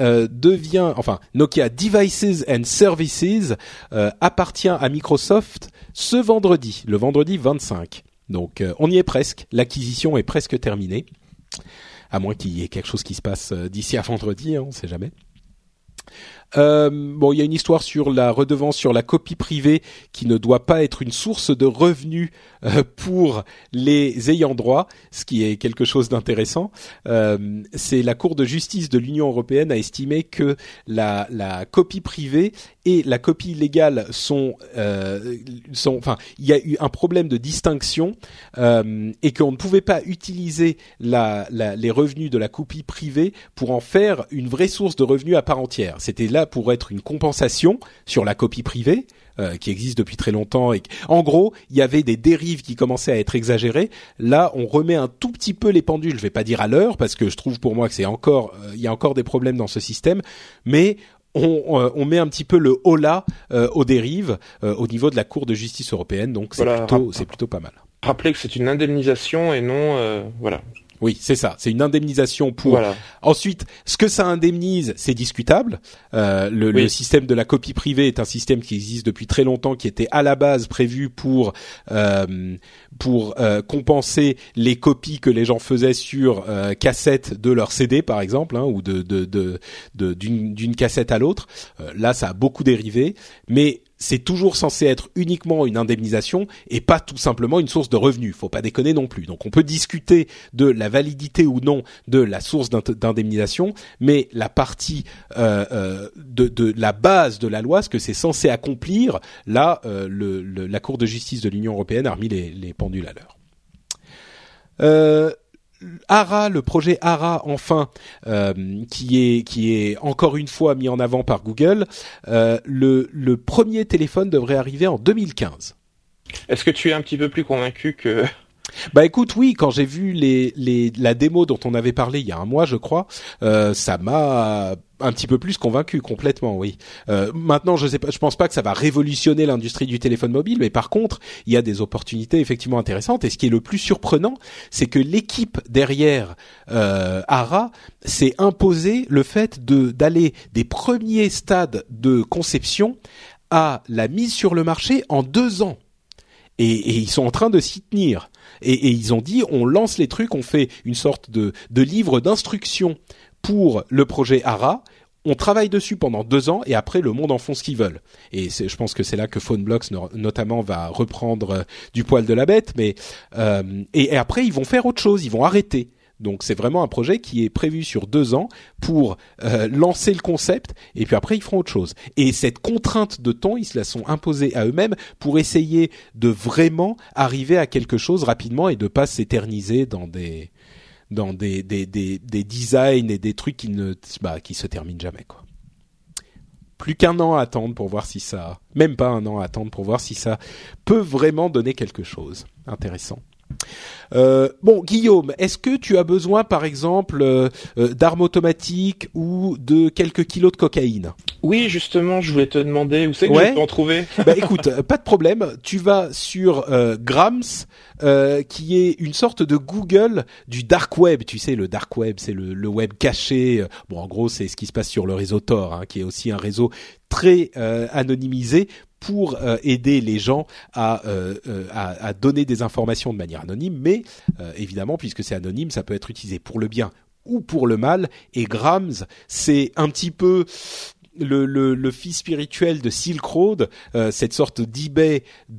Nokia Devices and Services appartient à Microsoft ce vendredi, le vendredi 25. Donc on y est presque, l'acquisition est presque terminée. À moins qu'il y ait quelque chose qui se passe d'ici à vendredi, hein, on sait jamais. Il y a une histoire sur la redevance sur la copie privée qui ne doit pas être une source de revenus pour les ayants droit, ce qui est quelque chose d'intéressant. C'est la Cour de justice de l'Union européenne a estimé que la copie privée et la copie légale il y a eu un problème de distinction et qu'on ne pouvait pas utiliser les revenus de la copie privée pour en faire une vraie source de revenus à part entière. C'était là pour être une compensation sur la copie privée qui existe depuis très longtemps et en gros, il y avait des dérives qui commençaient à être exagérées. Là, on remet un tout petit peu les pendules, je vais pas dire à l'heure parce que je trouve pour moi que il y a encore des problèmes dans ce système, mais on met un petit peu le holà aux dérives au niveau de la Cour de justice européenne, donc c'est plutôt pas mal. Rappelez que c'est une indemnisation et non voilà. Oui, c'est ça. C'est une indemnisation pour. Voilà. Ensuite, ce que ça indemnise, c'est discutable. Le système de la copie privée est un système qui existe depuis très longtemps, qui était à la base prévu pour compenser les copies que les gens faisaient sur cassette de leur CD, par exemple, hein, ou d'une cassette à l'autre. Là, ça a beaucoup dérivé, mais c'est toujours censé être uniquement une indemnisation et pas tout simplement une source de revenus. Faut pas déconner non plus. Donc on peut discuter de la validité ou non de la source d'indemnisation, mais la partie de la base de la loi, ce que c'est censé accomplir, là, la Cour de justice de l'Union européenne a remis les pendules à l'heure. ARA, le projet ARA, enfin, qui est encore une fois mis en avant par Google, le premier téléphone devrait arriver en 2015. Est-ce que tu es un petit peu plus convaincu que... Bah écoute, oui, quand j'ai vu la démo dont on avait parlé il y a un mois, je crois, ça m'a un petit peu plus convaincu complètement, oui. Maintenant, je pense pas que ça va révolutionner l'industrie du téléphone mobile, mais par contre, il y a des opportunités effectivement intéressantes. Et ce qui est le plus surprenant, c'est que l'équipe derrière ARA s'est imposé le fait d'aller des premiers stades de conception à la mise sur le marché en 2 ans. Et ils sont en train de s'y tenir. Et ils ont dit, on lance les trucs, on fait une sorte de livre d'instruction pour le projet ARA. On travaille dessus pendant 2 ans et après le monde en font ce qu'ils veulent. Et je pense que c'est là que PhoneBlocks notamment va reprendre du poil de la bête. Mais et après ils vont faire autre chose, ils vont arrêter. Donc c'est vraiment un projet qui est prévu sur 2 ans pour lancer le concept et puis après ils feront autre chose. Et cette contrainte de temps, ils se la sont imposée à eux-mêmes pour essayer de vraiment arriver à quelque chose rapidement et de pas s'éterniser dans des designs et des trucs qui se terminent jamais, quoi. Plus qu'un an à attendre pour voir si ça, même pas un an à attendre pour voir si ça peut vraiment donner quelque chose. Intéressant. Bon, Guillaume, est-ce que tu as besoin, par exemple, d'armes automatiques ou de quelques kilos de cocaïne? Oui, justement, je voulais te demander où c'est que je peux en trouver. Bah écoute, pas de problème. Tu vas sur Grams, qui est une sorte de Google du dark web. Tu sais, le dark web, c'est le web caché. Bon, en gros, c'est ce qui se passe sur le réseau Tor, hein, qui est aussi un réseau très anonymisé pour aider les gens à donner des informations de manière anonyme, mais évidemment, puisque c'est anonyme, ça peut être utilisé pour le bien ou pour le mal. Et Grams, c'est un petit peu le fils spirituel de Silk Road, cette sorte d'eBay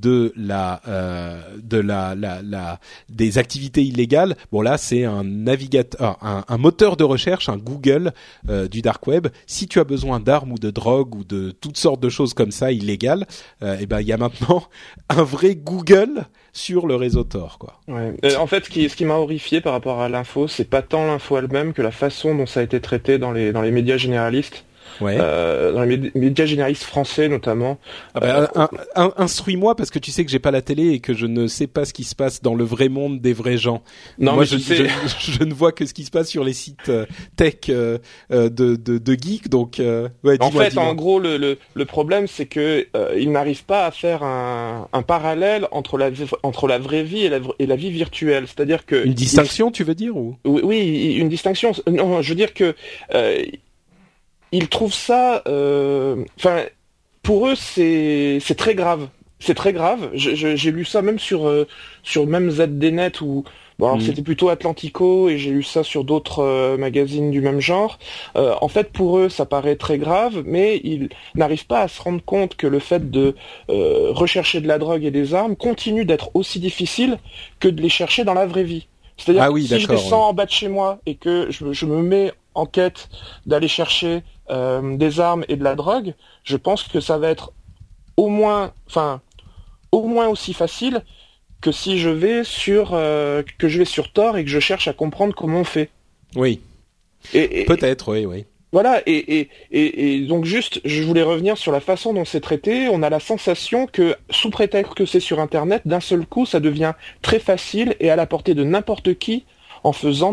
des activités illégales. Bon là, c'est un navigateur, un moteur de recherche, un Google du dark web. Si tu as besoin d'armes ou de drogue ou de toutes sortes de choses comme ça illégales, et ben il y a maintenant un vrai Google sur le réseau Tor, quoi. Ouais. En fait, ce qui m'a horrifié par rapport à l'info, c'est pas tant l'info elle-même que la façon dont ça a été traité dans les médias généralistes. Ouais. Dans les médias généralistes français notamment. Instruis-moi parce que tu sais que j'ai pas la télé et que je ne sais pas ce qui se passe dans le vrai monde des vrais gens. Non, moi mais je ne vois que ce qui se passe sur les sites tech de geeks. Donc ouais. En fait, en gros, le problème c'est que ils n'arrivent pas à faire un parallèle entre la vraie vie et la vie virtuelle. C'est-à-dire que une distinction, tu veux dire ou? Oui, une distinction. Non, je veux dire que ils trouvent ça, pour eux c'est très grave. C'est très grave. J'ai lu ça même sur même ZDNet ou bon alors c'était plutôt Atlantico et j'ai lu ça sur d'autres magazines du même genre. En fait pour eux ça paraît très grave, mais ils n'arrivent pas à se rendre compte que le fait de rechercher de la drogue et des armes continue d'être aussi difficile que de les chercher dans la vraie vie. C'est-à-dire que si je descends en bas de chez moi et que je me mets en quête d'aller chercher des armes et de la drogue, je pense que ça va être au moins aussi facile que si je vais sur Tor et que je cherche à comprendre comment on fait. Oui. Peut-être, oui. Voilà, et donc juste, je voulais revenir sur la façon dont c'est traité. On a la sensation que, sous prétexte que c'est sur Internet, d'un seul coup, ça devient très facile et à la portée de n'importe qui en faisant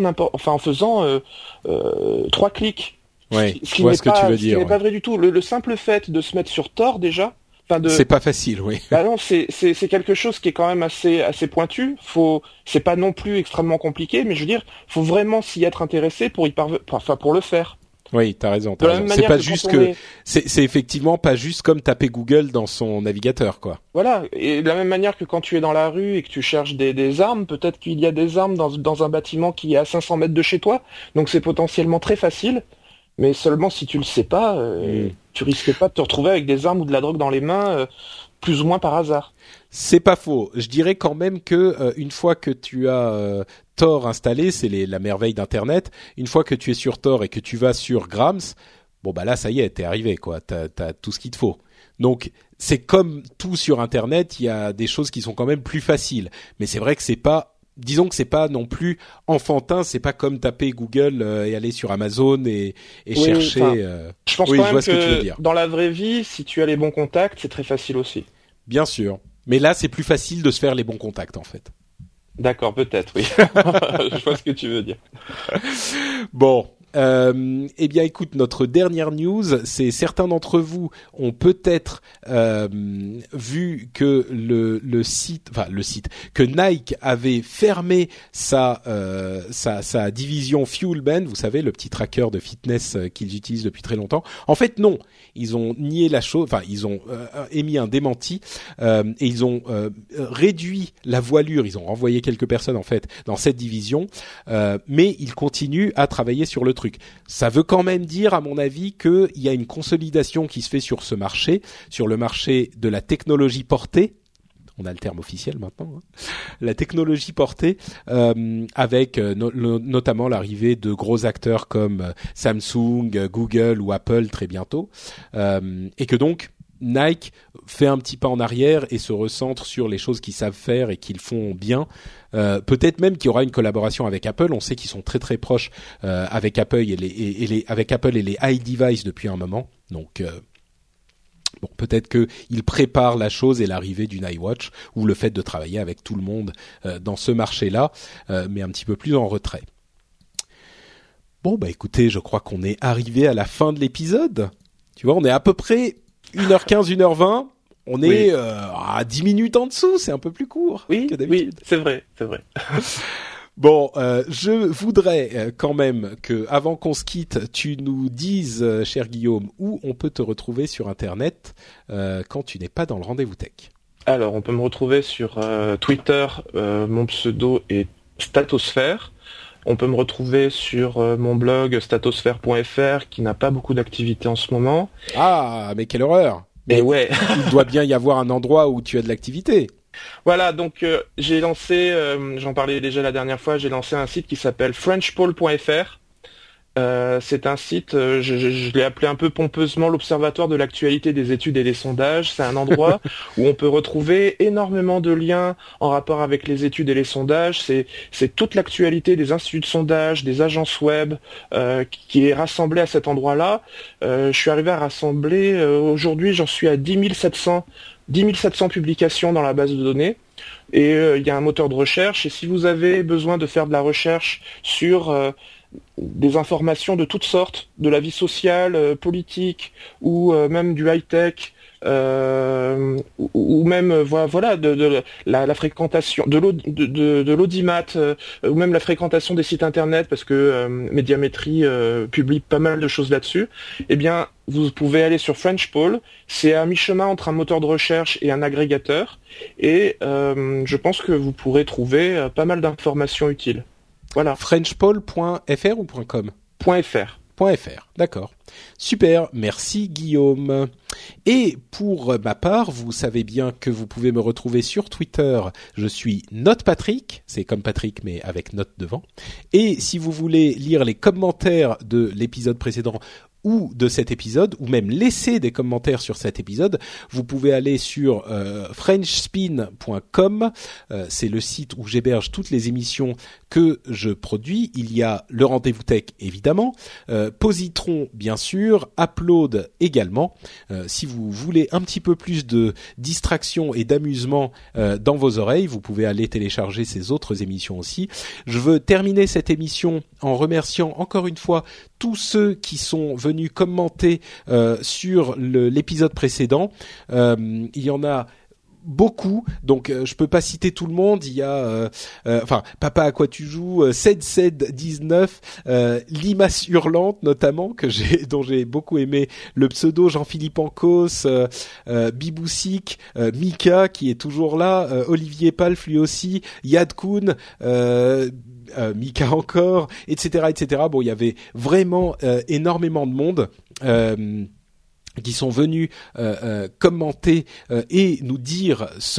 3 clics. Ouais, je vois ce que tu veux dire. Ce qui n'est pas vrai du tout. Le simple fait de se mettre sur Tor déjà. C'est pas facile, oui. Bah non, c'est quelque chose qui est quand même assez pointu. C'est pas non plus extrêmement compliqué, mais je veux dire, faut vraiment s'y être intéressé pour le faire. Oui, t'as raison. C'est pas juste c'est effectivement pas juste comme taper Google dans son navigateur, quoi. Voilà. Et de la même manière que quand tu es dans la rue et que tu cherches des armes, peut-être qu'il y a des armes dans un bâtiment qui est à 500 mètres de chez toi. Donc c'est potentiellement très facile. Mais seulement si tu le sais pas, tu risques pas de te retrouver avec des armes ou de la drogue dans les mains, plus ou moins par hasard. C'est pas faux. Je dirais quand même que une fois que tu as Tor installé, c'est la merveille d'Internet. Une fois que tu es sur Tor et que tu vas sur Grams, bon bah là ça y est, t'es arrivé quoi. T'as tout ce qu'il te faut. Donc c'est comme tout sur Internet, il y a des choses qui sont quand même plus faciles. Mais c'est vrai que c'est pas. Disons que c'est pas non plus enfantin, c'est pas comme taper Google et aller sur Amazon et chercher. Je pense quand même que dans la vraie vie, si tu as les bons contacts, c'est très facile aussi. Bien sûr, mais là c'est plus facile de se faire les bons contacts en fait. D'accord, peut-être, oui. Je vois ce que tu veux dire. Bon. Eh bien, écoute, notre dernière news, c'est certains d'entre vous ont peut-être vu que le site, que Nike avait fermé sa division FuelBand, vous savez, le petit tracker de fitness qu'ils utilisent depuis très longtemps. En fait, non, ils ont nié la chose, ils ont émis un démenti et ils ont réduit la voilure. Ils ont renvoyé quelques personnes en fait dans cette division, mais ils continuent à travailler sur le truc. Ça veut quand même dire, à mon avis, qu'il y a une consolidation qui se fait sur ce marché, sur le marché de la technologie portée. On a le terme officiel maintenant. Hein. La technologie portée, avec notamment l'arrivée de gros acteurs comme Samsung, Google ou Apple très bientôt, et que donc Nike fait un petit pas en arrière et se recentre sur les choses qu'ils savent faire et qu'ils font bien. Peut-être même qu'il y aura une collaboration avec Apple. On sait qu'ils sont très très proches avec Apple et les iDevice depuis un moment. Donc Bon, peut-être qu'il prépare la chose et l'arrivée d'une iWatch ou le fait de travailler avec tout le monde dans ce marché-là, mais un petit peu plus en retrait. Bon, bah écoutez, je crois qu'on est arrivé à la fin de l'épisode. Tu vois, on est à peu près 1h15, 1h20. On est à 10 minutes en dessous, c'est un peu plus court que d'habitude. Oui, c'est vrai. Bon, je voudrais quand même que, avant qu'on se quitte, tu nous dises, cher Guillaume, où on peut te retrouver sur Internet quand tu n'es pas dans le Rendez-vous Tech. Alors, on peut me retrouver sur Twitter, mon pseudo est Statosphère. On peut me retrouver sur mon blog statosphère.fr qui n'a pas beaucoup d'activité en ce moment. Ah, mais quelle horreur! Mais ouais. Il doit bien y avoir un endroit où tu as de l'activité. Voilà, donc j'ai lancé, j'en parlais déjà la dernière fois, j'ai lancé un site qui s'appelle frenchpoll.fr. C'est un site, je l'ai appelé un peu pompeusement l'Observatoire de l'actualité des études et des sondages. C'est un endroit où on peut retrouver énormément de liens en rapport avec les études et les sondages. C'est toute l'actualité des instituts de sondage, des agences web qui est rassemblée à cet endroit-là. Je suis arrivé à rassembler, aujourd'hui j'en suis à 10 700 publications dans la base de données. Et il y a un moteur de recherche. Et si vous avez besoin de faire de la recherche sur des informations de toutes sortes, de la vie sociale, politique, ou même du high-tech, ou même voilà de la fréquentation de l'audimat, ou même la fréquentation des sites internet, parce que Médiamétrie publie pas mal de choses là-dessus. Eh bien, vous pouvez aller sur Frenchpoll. C'est à mi-chemin entre un moteur de recherche et un agrégateur, et je pense que vous pourrez trouver pas mal d'informations utiles. Voilà. Frenchpoll.fr ou .com ? .fr. .fr, d'accord. Super, merci Guillaume. Et pour ma part, vous savez bien que vous pouvez me retrouver sur Twitter. Je suis NotePatrick, c'est comme Patrick mais avec note devant. Et si vous voulez lire les commentaires de l'épisode précédent ou de cet épisode, ou même laisser des commentaires sur cet épisode, vous pouvez aller sur frenchspin.com. C'est le site où j'héberge toutes les émissions que je produis. Il y a le Rendez-vous Tech, évidemment, Positron, bien sûr, Upload également. Si vous voulez un petit peu plus de distraction et d'amusement dans vos oreilles, vous pouvez aller télécharger ces autres émissions aussi. Je veux terminer cette émission en remerciant encore une fois tous ceux qui sont venus commenter sur l'épisode précédent. Il y en a beaucoup, donc je peux pas citer tout le monde. Il y a Papa à quoi tu joues, Ced19, Limace hurlante notamment dont j'ai beaucoup aimé le pseudo, Jean-Philippe Ancos, Biboussic, Mika qui est toujours là, Olivier Palf lui aussi, Yad Kun, Mika encore, etc. Bon, il y avait vraiment énormément de monde qui sont venus commenter et nous dire ce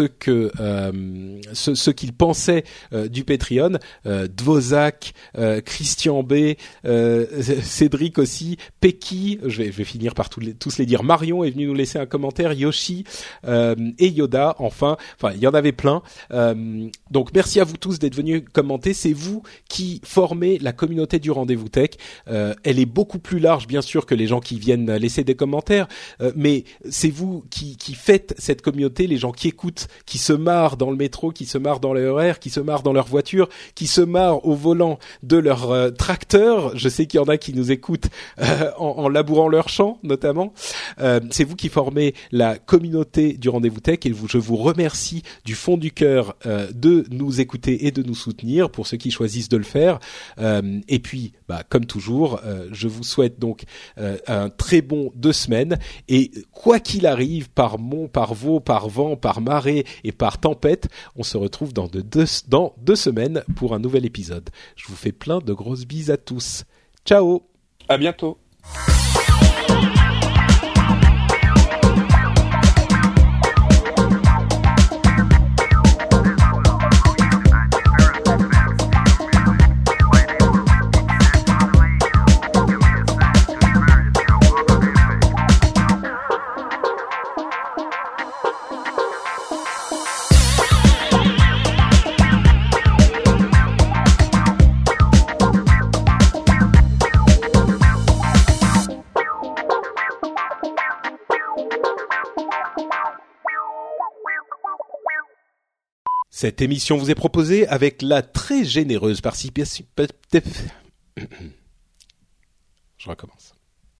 qu'ils pensaient du Patreon. Dvořák, Christian B, Cédric aussi, Peki, je vais finir par tous les dire. Marion est venu nous laisser un commentaire, Yoshi et Yoda. Enfin, il y en avait plein. Donc merci à vous tous d'être venus commenter. C'est vous qui formez la communauté du Rendez-vous Tech. Elle est beaucoup plus large, bien sûr, que les gens qui viennent laisser des commentaires. Mais c'est vous qui faites cette communauté, les gens qui écoutent, qui se marrent dans le métro, qui se marrent dans les RER, qui se marrent dans leur voiture, qui se marrent au volant de leur tracteur. Je sais qu'il y en a qui nous écoutent en labourant leur champ, notamment. C'est vous qui formez la communauté du Rendez-vous Tech et je vous remercie du fond du cœur de nous écouter et de nous soutenir pour ceux qui choisissent de le faire. Et puis, comme toujours, je vous souhaite donc un très bon 2 semaines. Et quoi qu'il arrive, par vent, par marée et par tempête, on se retrouve dans 2 semaines pour un nouvel épisode. Je vous fais plein de grosses bises à tous. Ciao. À bientôt. Cette émission vous est proposée avec la très généreuse participation... Je recommence.